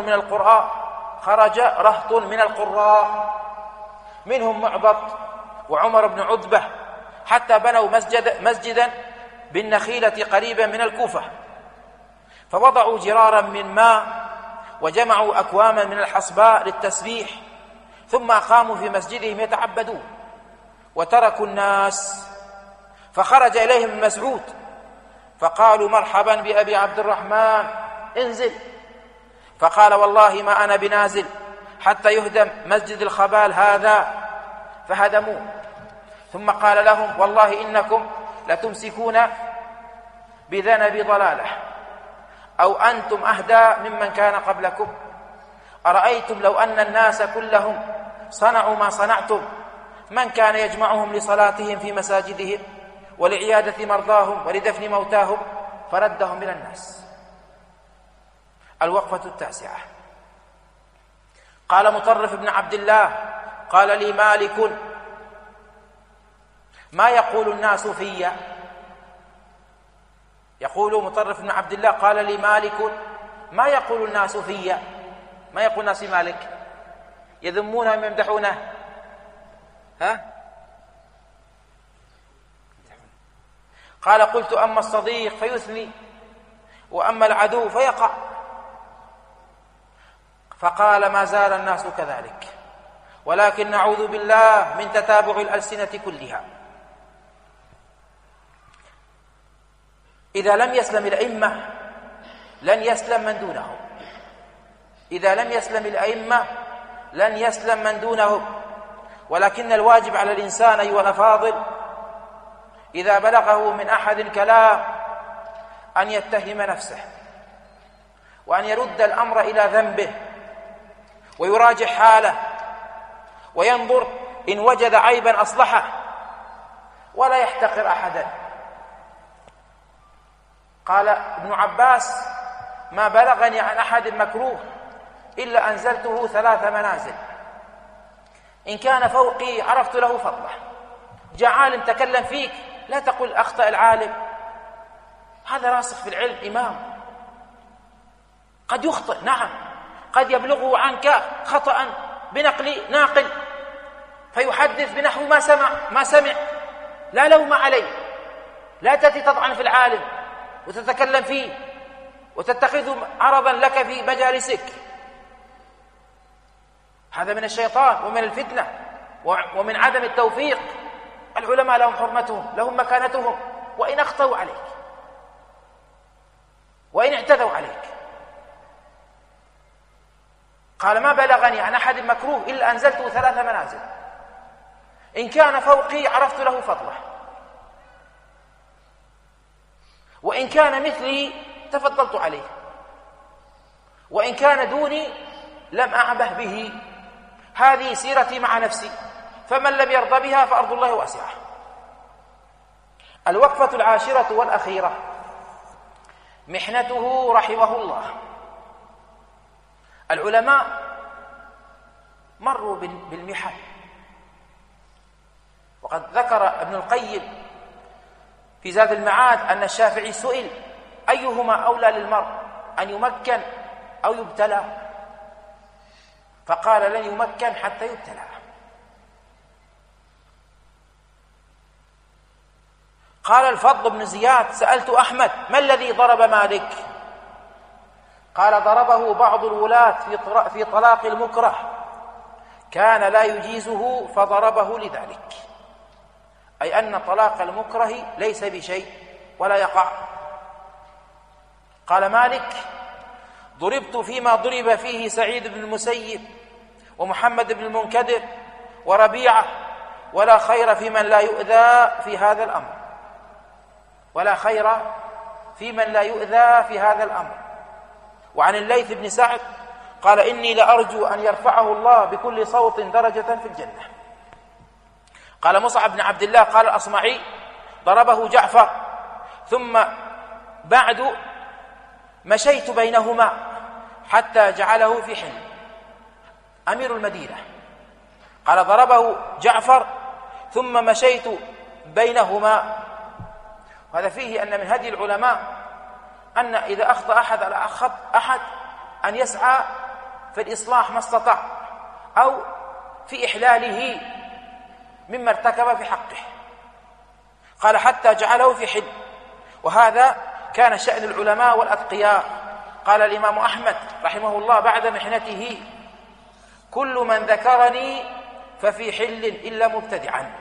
من القراء منهم معبط وعمر بن عتبة، حتى بنوا مسجدا بالنخيلة قريبا من الكوفة، فوضعوا جرارا من ماء وجمعوا أكواما من الحصباء للتسبيح، ثم قاموا في مسجدهم يتعبدون وتركوا الناس. فخرج إليهم مسعود فقالوا: مرحبا بأبي عبد الرحمن، انزل. فقال: والله ما أنا بنازل حتى يهدم مسجد الخبال هذا، فهدموه. ثم قال لهم: والله إنكم لتمسكون بذنب ضلالة، أو أنتم أهدى ممن كان قبلكم. أرأيتم لو أن الناس كلهم صنعوا ما صنعتم، من كان يجمعهم لصلاتهم في مساجدهم ولعيادة مرضاهم ولدفن موتاهم، فردهم إلى الناس. الوقفة التاسعة. قال مطرف بن عبد الله: قال لي مالك: ما يقول الناس في؟ يقول مطرف بن عبد الله: قال لي مالك: ما يقول الناس في؟ ما يقول الناس مالك؟ يذمونه ويمدحونه؟ قال: قلت: أما الصديق فيثني، وأما العدو فيقع. فقال: ما زال الناس كذلك، ولكن نعوذ بالله من تتابع الألسنة كلها. إذا لم يسلم الأئمة لن يسلم من دونهم، إذا لم يسلم الأئمة لن يسلم من دونهم. ولكن الواجب على الإنسان أيها الأفاضل إذا بلغه من أحد كلام أن يتهم نفسه، وأن يرد الأمر إلى ذنبه، ويراجع حاله، وينظر إن وجد عيبا أصلحه، ولا يحتقر أحدا. قال ابن عباس: ما بلغني عن أحد مكروه إلا أنزلته 3 منازل، إن كان فوقي عرفت له فضله. جاء عالم تكلم فيك لا تقل أخطأ العالم، هذا راسخ في العلم، إمام، قد يخطئ، نعم، قد يبلغه عنك خطأ بنقل ناقل فيحدث بنحو ما سمع، لا لوم عليه. لا تأتي تطعن في العالم وتتكلم فيه وتتخذه عرضا لك في مجالسك، هذا من الشيطان ومن الفتنة ومن عدم التوفيق. العلماء لهم حرمتهم، لهم مكانتهم، وإن أخطأوا عليك وإن اعتدوا عليك. قال ما بلغني عن أحد مكروه إلا أنزلته 3 منازل، إن كان فوقي عرفت له فضله، وإن كان مثلي تفضلت عليه، وإن كان دوني لم أعبه به. هذه سيرتي مع نفسي، فمن لم يرضى بها فأرض الله واسعة. الوقفة 10 والأخيرة محنته رحمه الله. العلماء مروا بالمحن، وقد ذكر ابن القيم في زاد المعاد أن الشافعي سئل أيهما أولى للمرء أن يمكن أو يبتلى، فقال لن يمكن حتى يبتلى. قال الفضل بن زياد سألت أحمد ما الذي ضرب مالك؟ قال ضربه بعض الولاة في طلاق المكره، كان لا يجيزه فضربه لذلك، أي أن طلاق المكره ليس بشيء ولا يقع. قال مالك ضربت فيما ضرب فيه سعيد بن المسيب ومحمد بن المنكدر وربيعة، ولا خير في من لا يؤذى في هذا الأمر، ولا خير في من لا يؤذى في هذا الأمر. وعن الليث بن سعد قال إني لأرجو أن يرفعه الله بكل صوت درجة في الجنة. قال مصعب بن عبد الله قال الأصمعي ضربه جعفر، ثم بعد مشيت بينهما حتى جعله في حلم. أمير المدينة قال ضربه جعفر ثم مشيت بينهما. وهذا فيه أن من هدي العلماء أن إذا أخطأ أحد على أحد أن يسعى في الإصلاح ما استطاع، أو في إحلاله مما ارتكب في حقه. قال حتى جعله في حل، وهذا كان شأن العلماء والأتقياء. قال الإمام أحمد رحمه الله بعد محنته كل من ذكرني ففي حل إلا مبتدعا.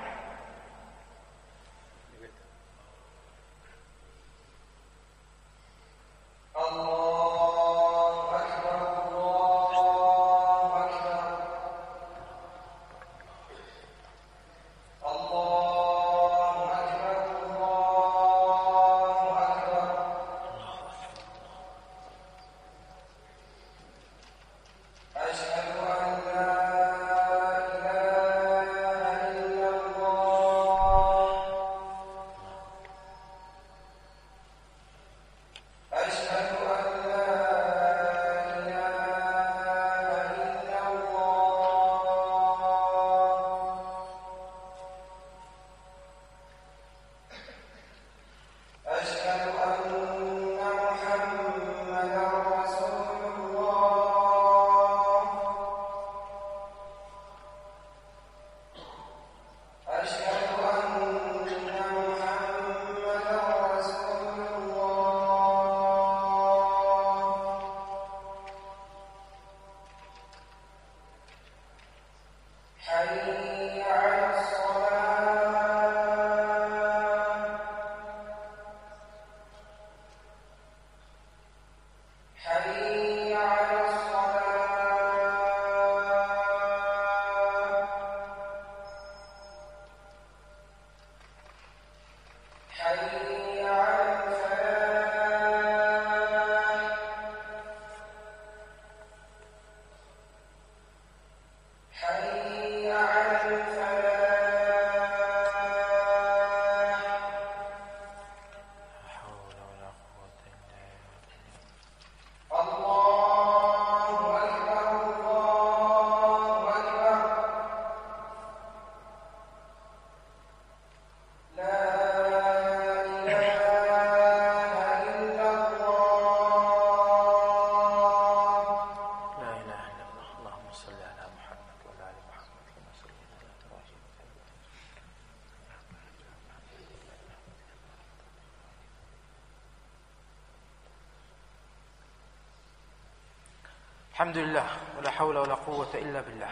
الحمد لله ولا حول ولا قوة إلا بالله.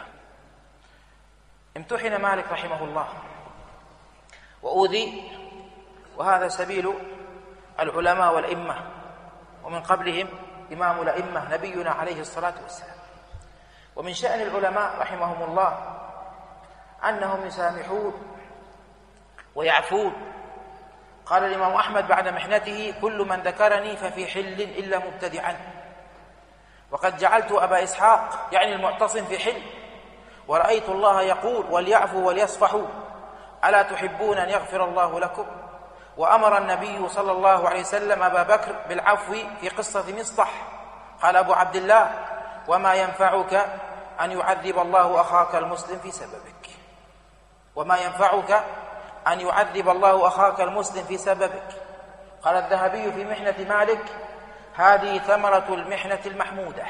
امتحن مالك رحمه الله وأوذي وهذا سبيل العلماء والأئمة، ومن قبلهم إمام الأئمة نبينا عليه الصلاة والسلام. ومن شأن العلماء رحمهم الله أنهم يسامحون ويعفون. قال الإمام أحمد بعد محنته: كل من ذكرني ففي حل إلا مبتدعا. وقد جعلت أبا إسحاق يعني المعتصم في حل، ورأيت الله يقول: وليعفوا وليصفحوا ألا تحبون أن يغفر الله لكم؟ وأمر النبي صلى الله عليه وسلم أبا بكر بالعفو في قصة مصطح. قال أبو عبد الله: وما ينفعك أن يعذب الله أخاك المسلم في سببك. وما ينفعك أن يعذب الله أخاك المسلم في سببك. قال الذهبي في محنة مالك: هذه ثمرة المحنة المحمودة،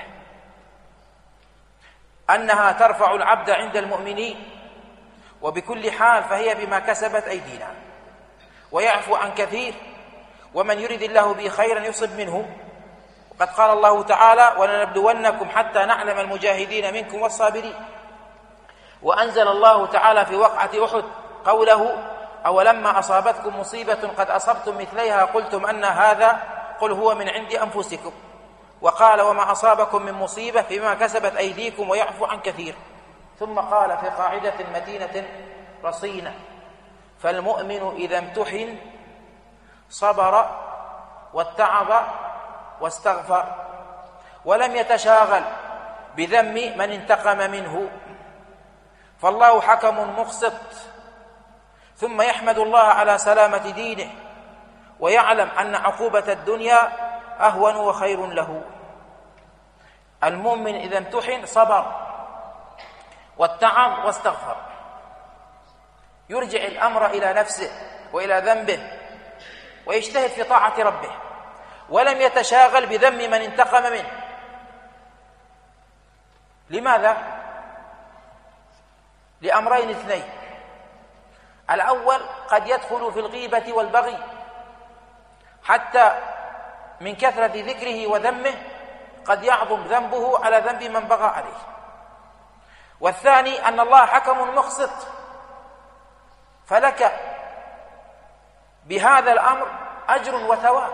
أنها ترفع العبد عند المؤمنين، وبكل حال فهي بما كسبت أيدينا، ويعفو عن كثير، ومن يرد الله به خيرا يصب منه. وقد قال الله تعالى: ولنبلونكم حتى نعلم المجاهدين منكم والصابرين. وأنزل الله تعالى في وقعة أحد قوله: أولما أصابتكم مصيبة قد أصبتم مثليها قلتم أن هذا قل هو من عند أنفسكم. وقال: وما أصابكم من مصيبة فيما كسبت أيديكم ويعفو عن كثير. ثم قال في قاعدة متينة رصينة: فالمؤمن إذا امتحن صبر واتعظ واستغفر، ولم يتشاغل بذم من انتقم منه، فالله حكم مقسط. ثم يحمد الله على سلامة دينه، ويعلم أن عقوبة الدنيا أهون وخير له. المؤمن إذا امتحن صبر واتعظ واستغفر، يرجع الأمر إلى نفسه وإلى ذنبه، ويجتهد في طاعة ربه، ولم يتشاغل بذم من انتقم منه. لماذا؟ لأمرين اثنين: الأول قد يدخل في الغيبة والبغي حتى من كثرة ذكره وذمه قد يعظم ذنبه على ذنب من بغى عليه. والثاني أن الله حكم مقسط، فلك بهذا الأمر أجر وثواب،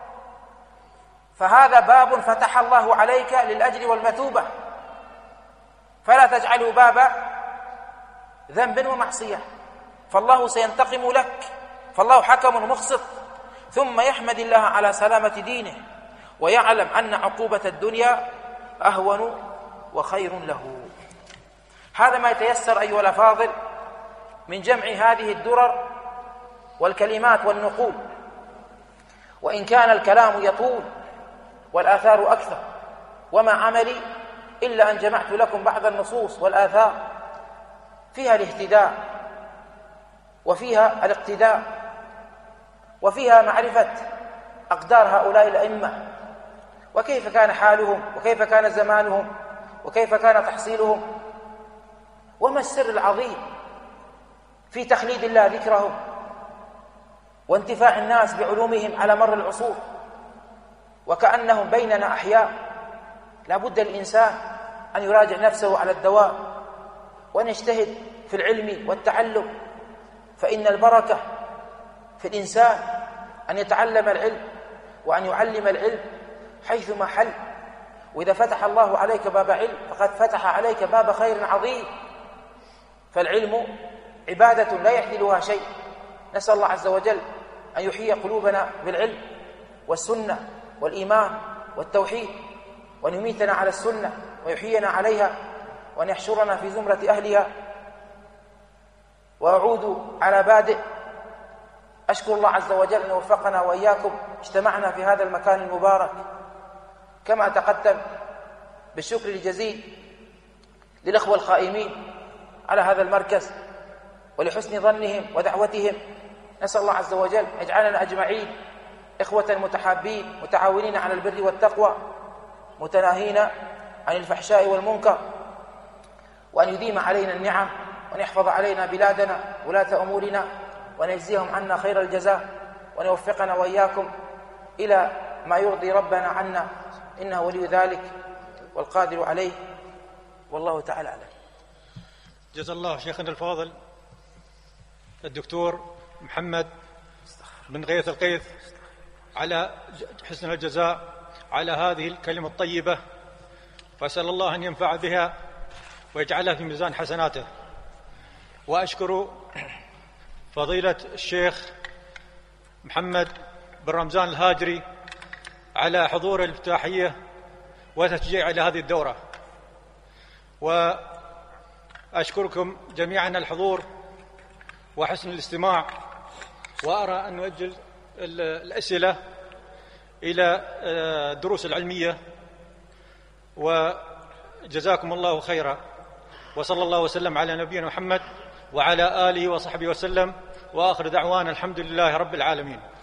فهذا باب فتح الله عليك للأجر والمثوبة، فلا تجعله باب ذنب ومعصية، فالله سينتقم لك، فالله حكم مقسط. ثم يحمد الله على سلامة دينه، ويعلم أن عقوبة الدنيا أهون وخير له. هذا ما يتيسر أيها الأفاضل من جمع هذه الدرر والكلمات والنقول، وإن كان الكلام يطول والآثار أكثر، وما عملي إلا أن جمعت لكم بعض النصوص والآثار فيها الاهتداء وفيها الاقتداء وفيها معرفة أقدار هؤلاء الأئمة، وكيف كان حالهم، وكيف كان زمانهم، وكيف كان تحصيلهم، وما السر العظيم في تخليد الله ذكرهم وانتفاع الناس بعلومهم على مر العصور، وكأنهم بيننا أحياء. لا بد الإنسان أن يراجع نفسه على الدوام، وأن يجتهد في العلم والتعلم، فإن البركة في الإنسان أن يتعلم العلم وأن يعلم العلم حيثما حل. وإذا فتح الله عليك باب علم فقد فتح عليك باب خير عظيم، فالعلم عبادة لا يعدلها شيء. نسأل الله عز وجل أن يحيي قلوبنا بالعلم والسنة والإيمان والتوحيد، وأن يميتنا على السنة ويحيينا عليها، وأن يحشرنا في زمرة أهلها. وأعود على بادئ أشكر الله عز وجل أن يوفقنا وإياكم، اجتمعنا في هذا المكان المبارك، كما أتقدم بالشكر الجزيل للأخوة القائمين على هذا المركز ولحسن ظنهم ودعوتهم. نسأل الله عز وجل يجعلنا أجمعين إخوة متحابين متعاونين على البر والتقوى، متناهين عن الفحشاء والمنكر، وأن يديم علينا النعم، وأن يحفظ علينا بلادنا ولاة أمورنا، وأن يجزيهم عنا خير الجزاء، وأن يوفقنا وإياكم إلى ما يرضي ربنا عنا، إنه ولي ذلك والقادر عليه، والله تعالى أعلم. جزا الله شيخنا الفاضل الدكتور محمد بن غيث القيث على حسن الجزاء على هذه الكلمة الطيبة، وأسأل الله أن ينفع بها ويجعلها في ميزان حسناته. وأشكر فضيلة الشيخ محمد بن رمزان الهاجري على حضور الافتتاحية وتشجيع على هذه الدورة، وأشكركم جميعا الحضور وحسن الاستماع، وأرى أن نؤجل الأسئلة إلى الدروس العلمية، وجزاكم الله خيرا، وصلى الله وسلم على نبينا محمد وعلى آله وصحبه وسلم، وآخر دعوانا الحمد لله رب العالمين.